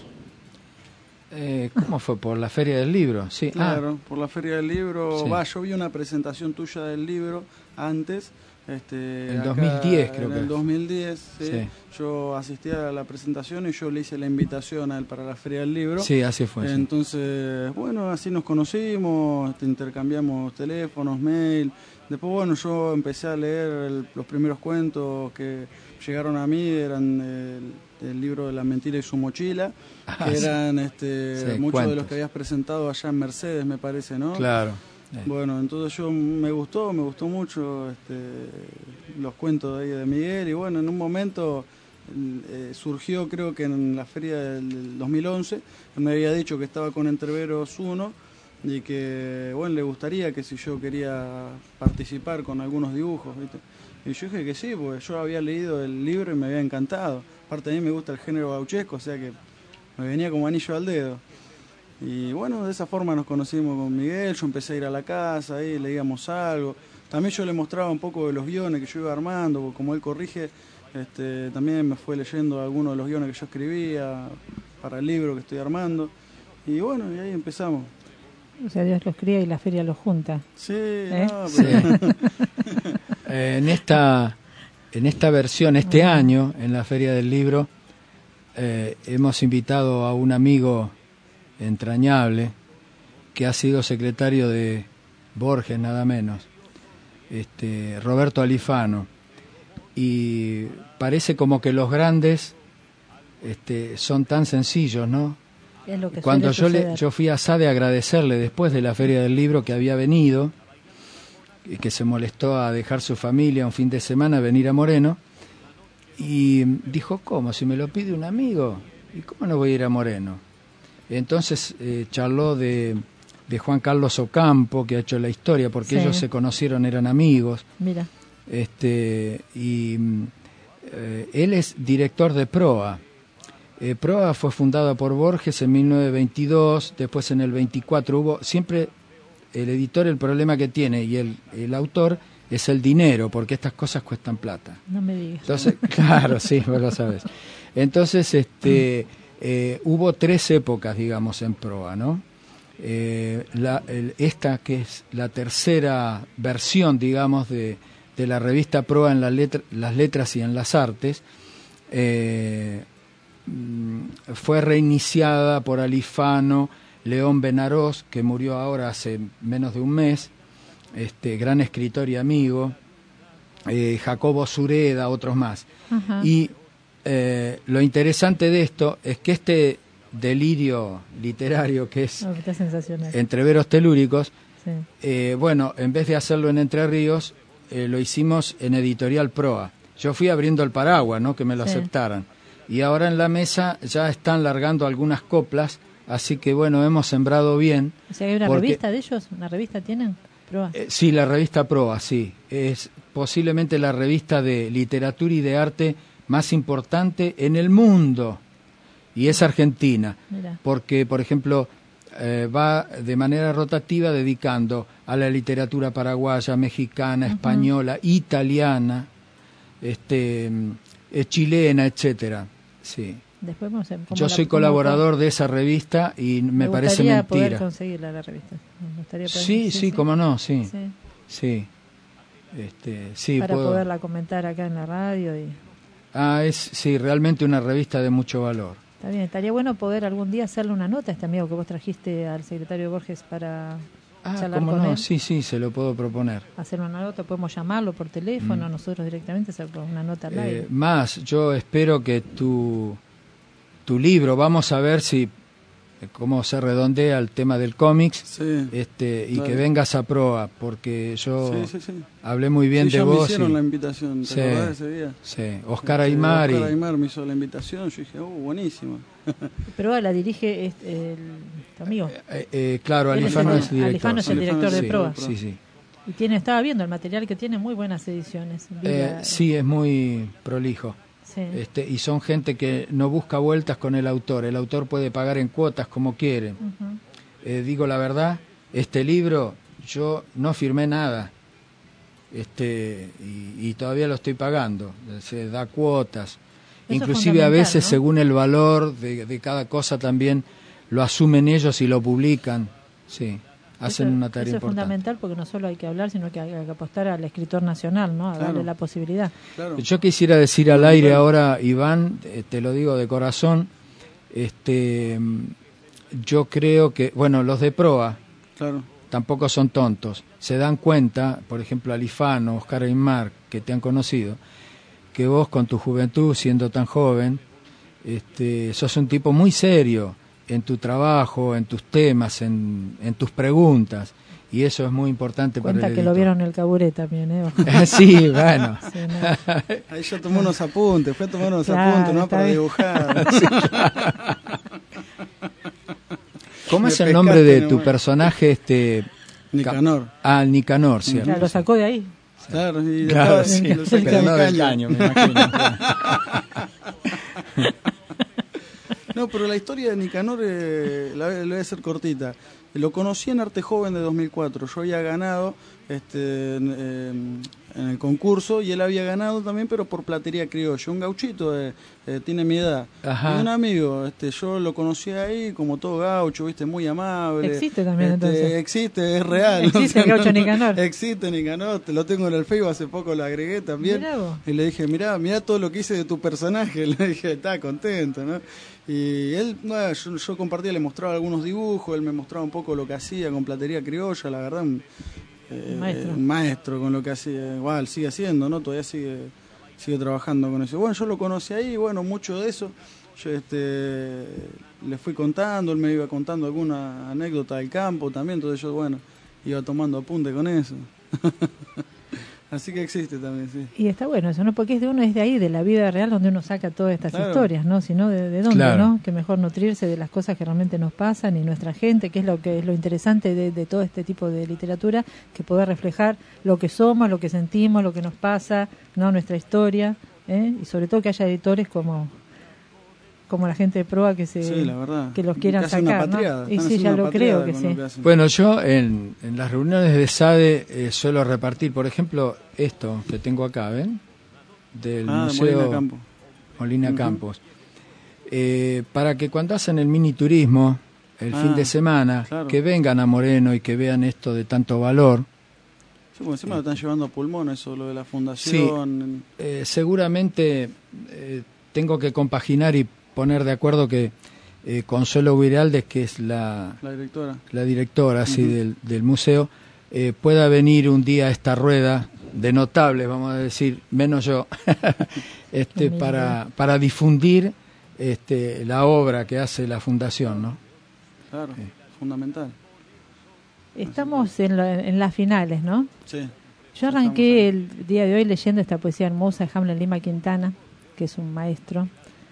Eh, ¿Cómo fue? ¿Por la Feria del Libro? Sí. Claro, ah. por la Feria del Libro. Sí. Va, yo vi una presentación tuya del libro antes. Este, en acá, dos mil diez creo en que el dos mil diez, sí. Sí. Yo asistí a la presentación y yo le hice la invitación a él para la Feria del Libro. Sí, así fue. Entonces, sí. Bueno, así nos conocimos, intercambiamos teléfonos, mail. Después, bueno, yo empecé a leer el, los primeros cuentos que llegaron a mí, eran el, el libro de La mentira y su mochila, ah, que eran sí. este, sí, muchos cuentos. De los que habías presentado allá en Mercedes, me parece, ¿no? Claro. Eh. Bueno, entonces yo me gustó, me gustó mucho este, los cuentos de ahí de Miguel y bueno, en un momento eh, surgió, creo que en la feria del dos mil once, me había dicho que estaba con Entreveros uno y que, bueno, le gustaría que si yo quería participar con algunos dibujos, ¿viste? Y yo dije que sí, porque yo había leído el libro y me había encantado. Aparte a mí me gusta el género gauchesco, o sea que me venía como anillo al dedo. Y bueno, de esa forma nos conocimos con Miguel, yo empecé a ir a la casa, ahí leíamos algo. También yo le mostraba un poco de los guiones que yo iba armando, porque como él corrige, este, también me fue leyendo algunos de los guiones que yo escribía para el libro que estoy armando. Y bueno, y ahí empezamos. O sea, Dios los cría y la feria los junta. Sí, ¿Eh? no, pero... sí. eh, en esta en esta versión, este uh-huh. año, en la Feria del Libro, eh, hemos invitado a un amigo entrañable que ha sido secretario de Borges nada menos, este Roberto Alifano, y parece como que los grandes este, son tan sencillos, ¿no? Es lo que Cuando yo le, yo fui a Sade a agradecerle después de la Feria del Libro que había venido y que se molestó a dejar su familia un fin de semana a venir a Moreno, y dijo, ¿cómo? Si me lo pide un amigo, ¿y cómo no voy a ir a Moreno? Entonces eh, charló de, de Juan Carlos Ocampo, que ha hecho la historia, porque sí. ellos se conocieron, eran amigos. Mira. Este, y eh, él es director de Proa. Eh, Proa fue fundada por Borges en mil novecientos veintidós, después en el veinticuatro hubo, siempre el editor el problema que tiene y el, el autor es el dinero, porque estas cosas cuestan plata. No me digas. Entonces, claro, sí, vos lo sabes. Entonces, este... Eh, hubo tres épocas, digamos, en Proa, ¿no? Eh, la, el, esta que es la tercera versión, digamos, de, de la revista Proa en la letra, las letras y en las artes, eh, fue reiniciada por Alifano, León Benarós, que murió ahora hace menos de un mes, este gran escritor y amigo, eh, Jacobo Sureda, otros más. Ajá. Y Eh, lo interesante de esto es que este delirio literario que es oh, sensacional. Entreveros Telúricos, sí. eh, bueno, en vez de hacerlo en Entre Ríos, eh, lo hicimos en Editorial Proa. Yo fui abriendo el paraguas, ¿no? Que me lo sí. aceptaran. Y ahora en la mesa ya están largando algunas coplas, así que bueno, hemos sembrado bien. O sea, ¿hay una porque, revista de ellos? ¿Una revista tienen? Proa. Eh, sí, la revista Proa, sí. Es posiblemente la revista de literatura y de arte más importante en el mundo, y es argentina. Mira. Porque, por ejemplo, eh, va de manera rotativa dedicando a la literatura paraguaya, mexicana, uh-huh. española, italiana, este, eh, chilena, etcétera. Sí. Después, ¿cómo se, cómo Yo la, soy colaborador cómo... de esa revista y me, me parece mentira. Poder conseguirla la revista. Me gustaría poder sí, sí, sí, cómo no, sí, sí. sí. Este, sí, para puedo... poderla comentar acá en la radio. Y... Ah, es sí, realmente una revista de mucho valor. Está bien, estaría bueno poder algún día hacerle una nota a este amigo que vos trajiste al secretario Borges para ah, charlar ¿cómo con no? él. Sí, sí, se lo puedo proponer. Hacer una nota, podemos llamarlo por teléfono, Mm. nosotros directamente hacer una nota al aire. Eh, más, yo espero que tu, tu libro, vamos a ver si cómo se redondea el tema del cómics, sí, este, y dale. que vengas a proa, porque yo Sí, sí, sí. hablé muy bien Sí, de ya vos. me hicieron y- la invitación, ¿te Sí, acordás de ese día? sí, Oscar Este, Aymar. Oscar y- Aymar me hizo la invitación, yo dije, oh, buenísimo. Proa la dirige este, el, tu amigo. Eh, eh, claro, Él Alifano el- es director. Alifano es el sí. director de Sí, Proa. Sí, sí. Y tiene, estaba viendo el material que tiene, muy buenas ediciones. Vi Eh, la- sí, es muy prolijo. Sí. Este, y son gente que no busca vueltas con el autor. El autor puede pagar en cuotas como quiere. Ujú. Eh, digo la verdad, este libro yo no firmé nada. Este, y, y todavía lo estoy pagando. Se da cuotas. Eso es Inclusive a fundamental, veces, ¿no? según el valor de, de cada cosa, también lo asumen ellos y lo publican. Sí, hacen Eso- una tarea eso es importante. fundamental porque no solo hay que hablar, sino que hay que apostar al escritor nacional, ¿no? A Claro. darle la posibilidad. Yo quisiera decir al aire ahora, Iván, eh, te lo digo de corazón, este, mm, yo creo que, bueno, los de Proa Claro. tampoco son tontos. Se dan cuenta, por ejemplo, Alifano, Oscar Aymar, que te han conocido, que vos con tu juventud, siendo tan joven, este, sos un tipo muy serio en tu trabajo, en tus temas, en, en tus preguntas, y eso es muy importante Cuenta para el que lo editor. vieron en el Caburé también, ¿eh? Sí, bueno. Sí, no. Ahí yo tomé unos apuntes, fue a tomar unos Claro, apuntes, ¿no? está Para bien. dibujar. Sí, claro. ¿Cómo Me es el pescaste nombre de tu nomás. personaje? Este, Nicanor. Ah, Nicanor, ¿cierto? Claro, lo sacó de ahí. Claro, y Claro, estaba- sí, lo saqué pero del no del caño. caño, me imagino. No, pero la historia de Nicanor eh, la, la voy a hacer cortita. Lo conocí en Arte Joven de dos mil cuatro. Yo había ganado este, en, eh, en el concurso y él había ganado también, pero por platería criolla. Un gauchito, eh, eh, tiene mi edad. Ajá. Y un amigo, este, yo lo conocí ahí como todo gaucho, viste, muy amable. Existe también, Este, entonces. Existe, es real. Existe el gaucho Nicanor. Existe Nicanor, te lo tengo en el Facebook, hace poco lo agregué también. Mirá vos. Y le dije, mirá, mirá todo lo que hice de tu personaje. Le dije, está contento, ¿no? Y él, no, yo, yo compartía, le mostraba algunos dibujos, él me mostraba un poco lo que hacía con platería criolla, la verdad, un, eh, Maestro. un maestro con lo que hacía. Igual, sigue haciendo, ¿no? Todavía sigue sigue trabajando con eso. Bueno, yo lo conocí ahí, bueno, mucho de eso. Yo este, le fui contando, él me iba contando alguna anécdota del campo también, entonces yo, bueno, iba tomando apunte con eso. Así que existe también, sí. Y está bueno eso, ¿no? Porque es de uno, es de ahí, de la vida real, donde uno saca todas estas Claro. historias, ¿no? Si no, ¿de, de dónde, Claro. no? Que mejor nutrirse de las cosas que realmente nos pasan y nuestra gente, que es lo que es lo interesante de, de todo este tipo de literatura, que poder reflejar lo que somos, lo que sentimos, lo que nos pasa, ¿no? Nuestra historia, ¿eh? Y sobre todo que haya editores como como la gente de Proa que se Sí, la verdad. que los quieran Casi una sacar, patriada, ¿no? Y están sí, haciendo ya una lo creo patriada que con sí. lo que hacen. Bueno, yo en, en las reuniones de S A D E eh, suelo repartir, por ejemplo, esto que tengo acá, ¿ven? Del Ah, de Museo Molina Campos. Molina Ujú. Campos. Eh, para que cuando hacen el mini turismo, el Ah, fin de semana, claro. que vengan a Moreno y que vean esto de tanto valor. Sí, porque encima lo están llevando a pulmón eso, lo de la fundación. Eh, seguramente eh, tengo que compaginar y poner de acuerdo que eh, Consuelo Viraldes, que es la, La directora. la directora sí, Ujú. del, del museo, eh, pueda venir un día a esta rueda de notables, vamos a decir, menos yo, este, Humilde. para, para difundir este, la obra que hace la fundación, ¿no? Claro, fundamental. Estamos en, la- en las finales, ¿no? Sí. Yo arranqué el día de hoy leyendo esta poesía hermosa de Hamlet Lima Quintana, que es un maestro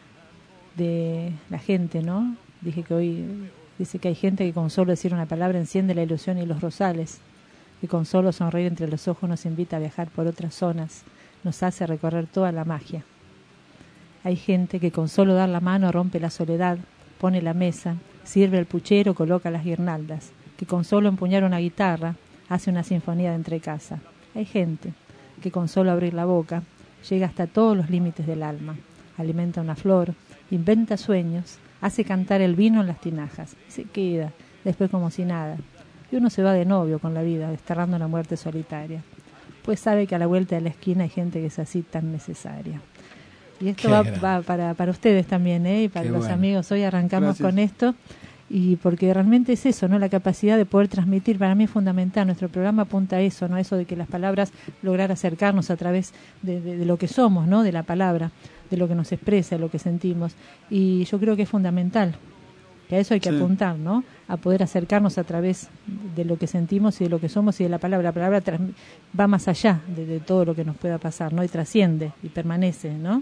de la gente, ¿no? Dije que hoy dice que hay gente que con solo decir una palabra enciende la ilusión y los rosales, que con solo sonreír entre los ojos nos invita a viajar por otras zonas, nos hace recorrer toda la magia. Hay gente que con solo dar la mano rompe la soledad, pone la mesa, sirve el puchero, coloca las guirnaldas, que con solo empuñar una guitarra hace una sinfonía de entrecasa. Hay gente que con solo abrir la boca llega hasta todos los límites del alma, alimenta una flor, inventa sueños, hace cantar el vino en las tinajas, se queda, después como si nada. Y uno se va de novio con la vida, desterrando la muerte solitaria. pues sabe que a la vuelta de la esquina hay gente que es así tan necesaria. Y esto va, va para, para ustedes también, ¿eh? Y para Qué los bueno. amigos. Hoy arrancamos Gracias. con esto, y porque realmente es eso, ¿no? La capacidad de poder transmitir, para mí es fundamental. Nuestro programa apunta a eso, ¿no? Eso de que las palabras, lograr acercarnos a través de, de, de lo que somos, ¿no? De la palabra, de lo que nos expresa, de lo que sentimos. Y yo creo que es fundamental, que a eso hay que sí. apuntar, ¿no? A poder acercarnos a través de lo que sentimos y de lo que somos y de la palabra. La palabra va más allá de, de todo lo que nos pueda pasar, ¿no? Y trasciende y permanece, ¿no?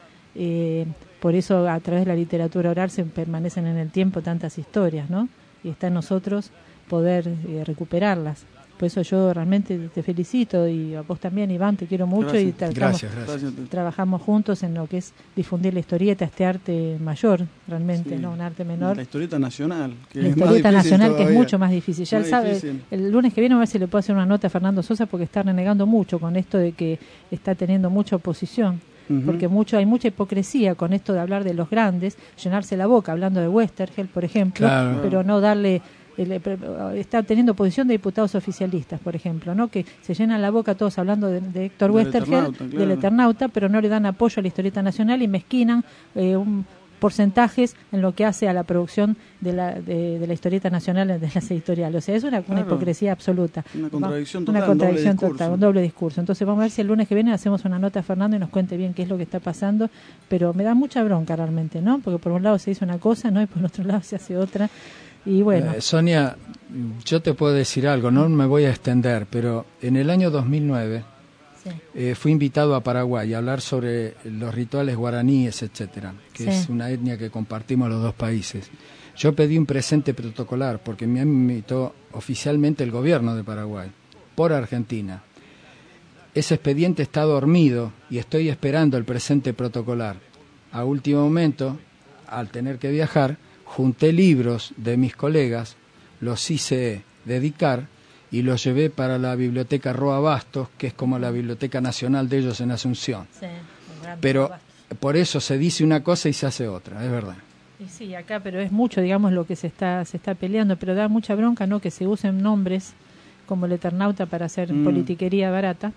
Eh, por eso a través de la literatura oral se permanecen en el tiempo tantas historias, ¿no? Y está en nosotros poder eh, recuperarlas. Por eso yo realmente te felicito, y a vos también, Iván, te quiero mucho. Gracias. Y trabajamos, gracias, gracias. trabajamos juntos en lo que es difundir la historieta, este arte mayor, realmente, sí. ¿no? Un arte menor. La historieta nacional. Que la es historieta más nacional todavía. que es mucho más difícil. Ya Muy él sabe, difícil. El lunes que viene a ver si le puedo hacer una nota a Fernando Sosa, porque está renegando mucho con esto de que está teniendo mucha oposición. Uh-huh. Porque mucho hay mucha hipocresía con esto de hablar de los grandes, llenarse la boca hablando de Westergel, por ejemplo, claro. pero no darle... El, está teniendo posición de diputados oficialistas, por ejemplo, ¿no? Que se llenan la boca todos hablando de, de Héctor del Westergel, Eternauta, claro. del Eternauta, pero no le dan apoyo a la historieta nacional y mezquinan eh, un porcentajes en lo que hace a la producción de la de, de la historieta nacional, de las editoriales. O sea, es una, claro. una hipocresía absoluta. Una contradicción total, una contradicción un doble total, un doble discurso. Entonces vamos a ver si el lunes que viene hacemos una nota a Fernando y nos cuente bien qué es lo que está pasando, pero me da mucha bronca realmente, ¿no? Porque por un lado se dice una cosa, ¿no? Y por otro lado se hace otra. Y bueno. Eh, Sonia, yo te puedo decir algo, no me voy a extender, pero en el año dos mil nueve sí. eh, fui invitado a Paraguay a hablar sobre los rituales guaraníes, etcétera, que sí. es una etnia que compartimos los dos países. Yo pedí un presente protocolar porque me invitó oficialmente el gobierno de Paraguay por Argentina. Ese expediente está dormido y estoy esperando el presente protocolar. A último momento, al tener que viajar, junté libros de mis colegas, los hice dedicar y los llevé para la biblioteca Roa Bastos, que es como la biblioteca nacional de ellos en Asunción. Sí, pero por eso se dice una cosa y se hace otra, es verdad. Y sí, acá, pero es mucho, digamos, lo que se está se está peleando, pero da mucha bronca, ¿no? Que se usen nombres como el Eternauta para hacer mm. politiquería barata,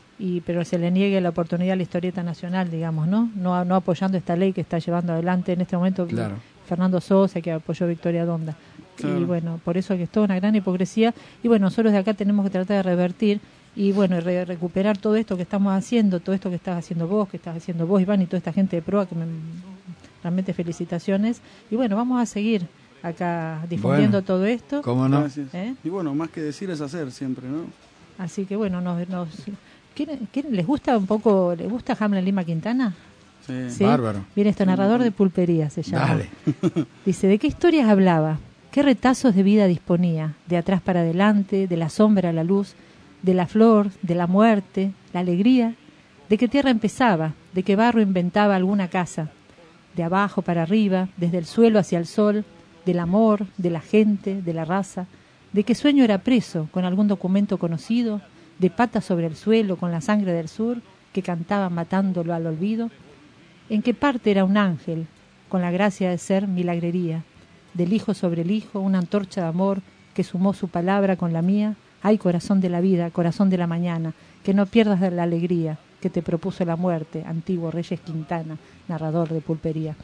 y pero se le niegue la oportunidad a la historieta nacional, digamos, ¿no? No, no apoyando esta ley que está llevando adelante en este momento. Claro. Fernando Sosa, que apoyó Victoria Donda. Claro. Y bueno, por eso que es toda una gran hipocresía. Y bueno, nosotros de acá tenemos que tratar de revertir y bueno, re recuperar todo esto que estamos haciendo, todo esto que estás haciendo vos, que estás haciendo vos, Iván, y toda esta gente de Proa, que me, realmente felicitaciones. Y bueno, vamos a seguir acá difundiendo bueno, todo esto. ¿Cómo no? ¿Eh? Y bueno, más que decir es hacer siempre, ¿no? Así que bueno, nos, nos ¿quieren, quieren, ¿les gusta un poco, les gusta Hamlet Lima Quintana? Sí. ¿Sí? Bárbaro. Viene esto, narrador de pulpería se llama. Dale. Dice, ¿de qué historias hablaba? ¿Qué retazos de vida disponía? De atrás para adelante, de la sombra a la luz, de la flor, de la muerte, la alegría. ¿De qué tierra empezaba? ¿De qué barro inventaba alguna casa? De abajo para arriba, desde el suelo hacia el sol, del amor, de la gente, de la raza. ¿De qué sueño era preso con algún documento conocido? ¿De patas sobre el suelo con la sangre del sur que cantaba matándolo al olvido? ¿En qué parte era un ángel, con la gracia de ser milagrería? Del hijo sobre el hijo, una antorcha de amor que sumó su palabra con la mía. Ay, corazón de la vida, corazón de la mañana, que no pierdas de la alegría que te propuso la muerte, antiguo Reyes Quintana, narrador de pulpería.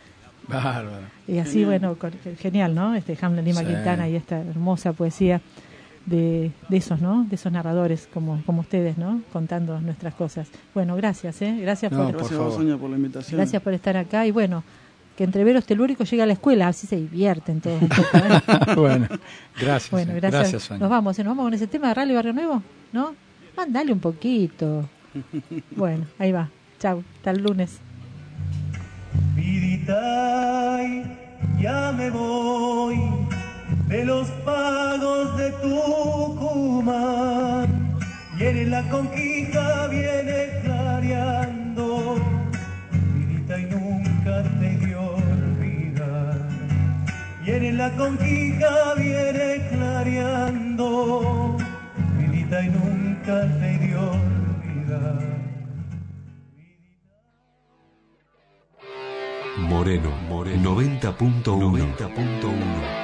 Bárbaro. Y así, genial. Bueno, con, genial, ¿no? Este Hamlet Lima sí. Quintana y esta hermosa poesía de, de esos, ¿no? De esos narradores como, como ustedes, ¿no? Contando nuestras cosas. Bueno, gracias, ¿eh? Gracias no, por, por gracias favor. Sonia por la invitación. Gracias por estar acá y bueno, que Entreveros Telúrico llegue a la escuela, así se divierten todos un poco, ¿eh? Bueno, gracias. Bueno, gracias. Gracias, Sonia. Nos vamos, ¿eh? Nos vamos con ese tema de Rally Barrio Nuevo, ¿no? Mandale un poquito. Bueno, ahí va. Chau, hasta el lunes. Viditay, ya me voy de los pagos de Tucumán, y en la conquista viene clareando, Viditay nunca te dio olvidar, y en la conquista viene clareando, Viditay nunca te dio olvidar. Moreno, Moreno, noventa punto uno.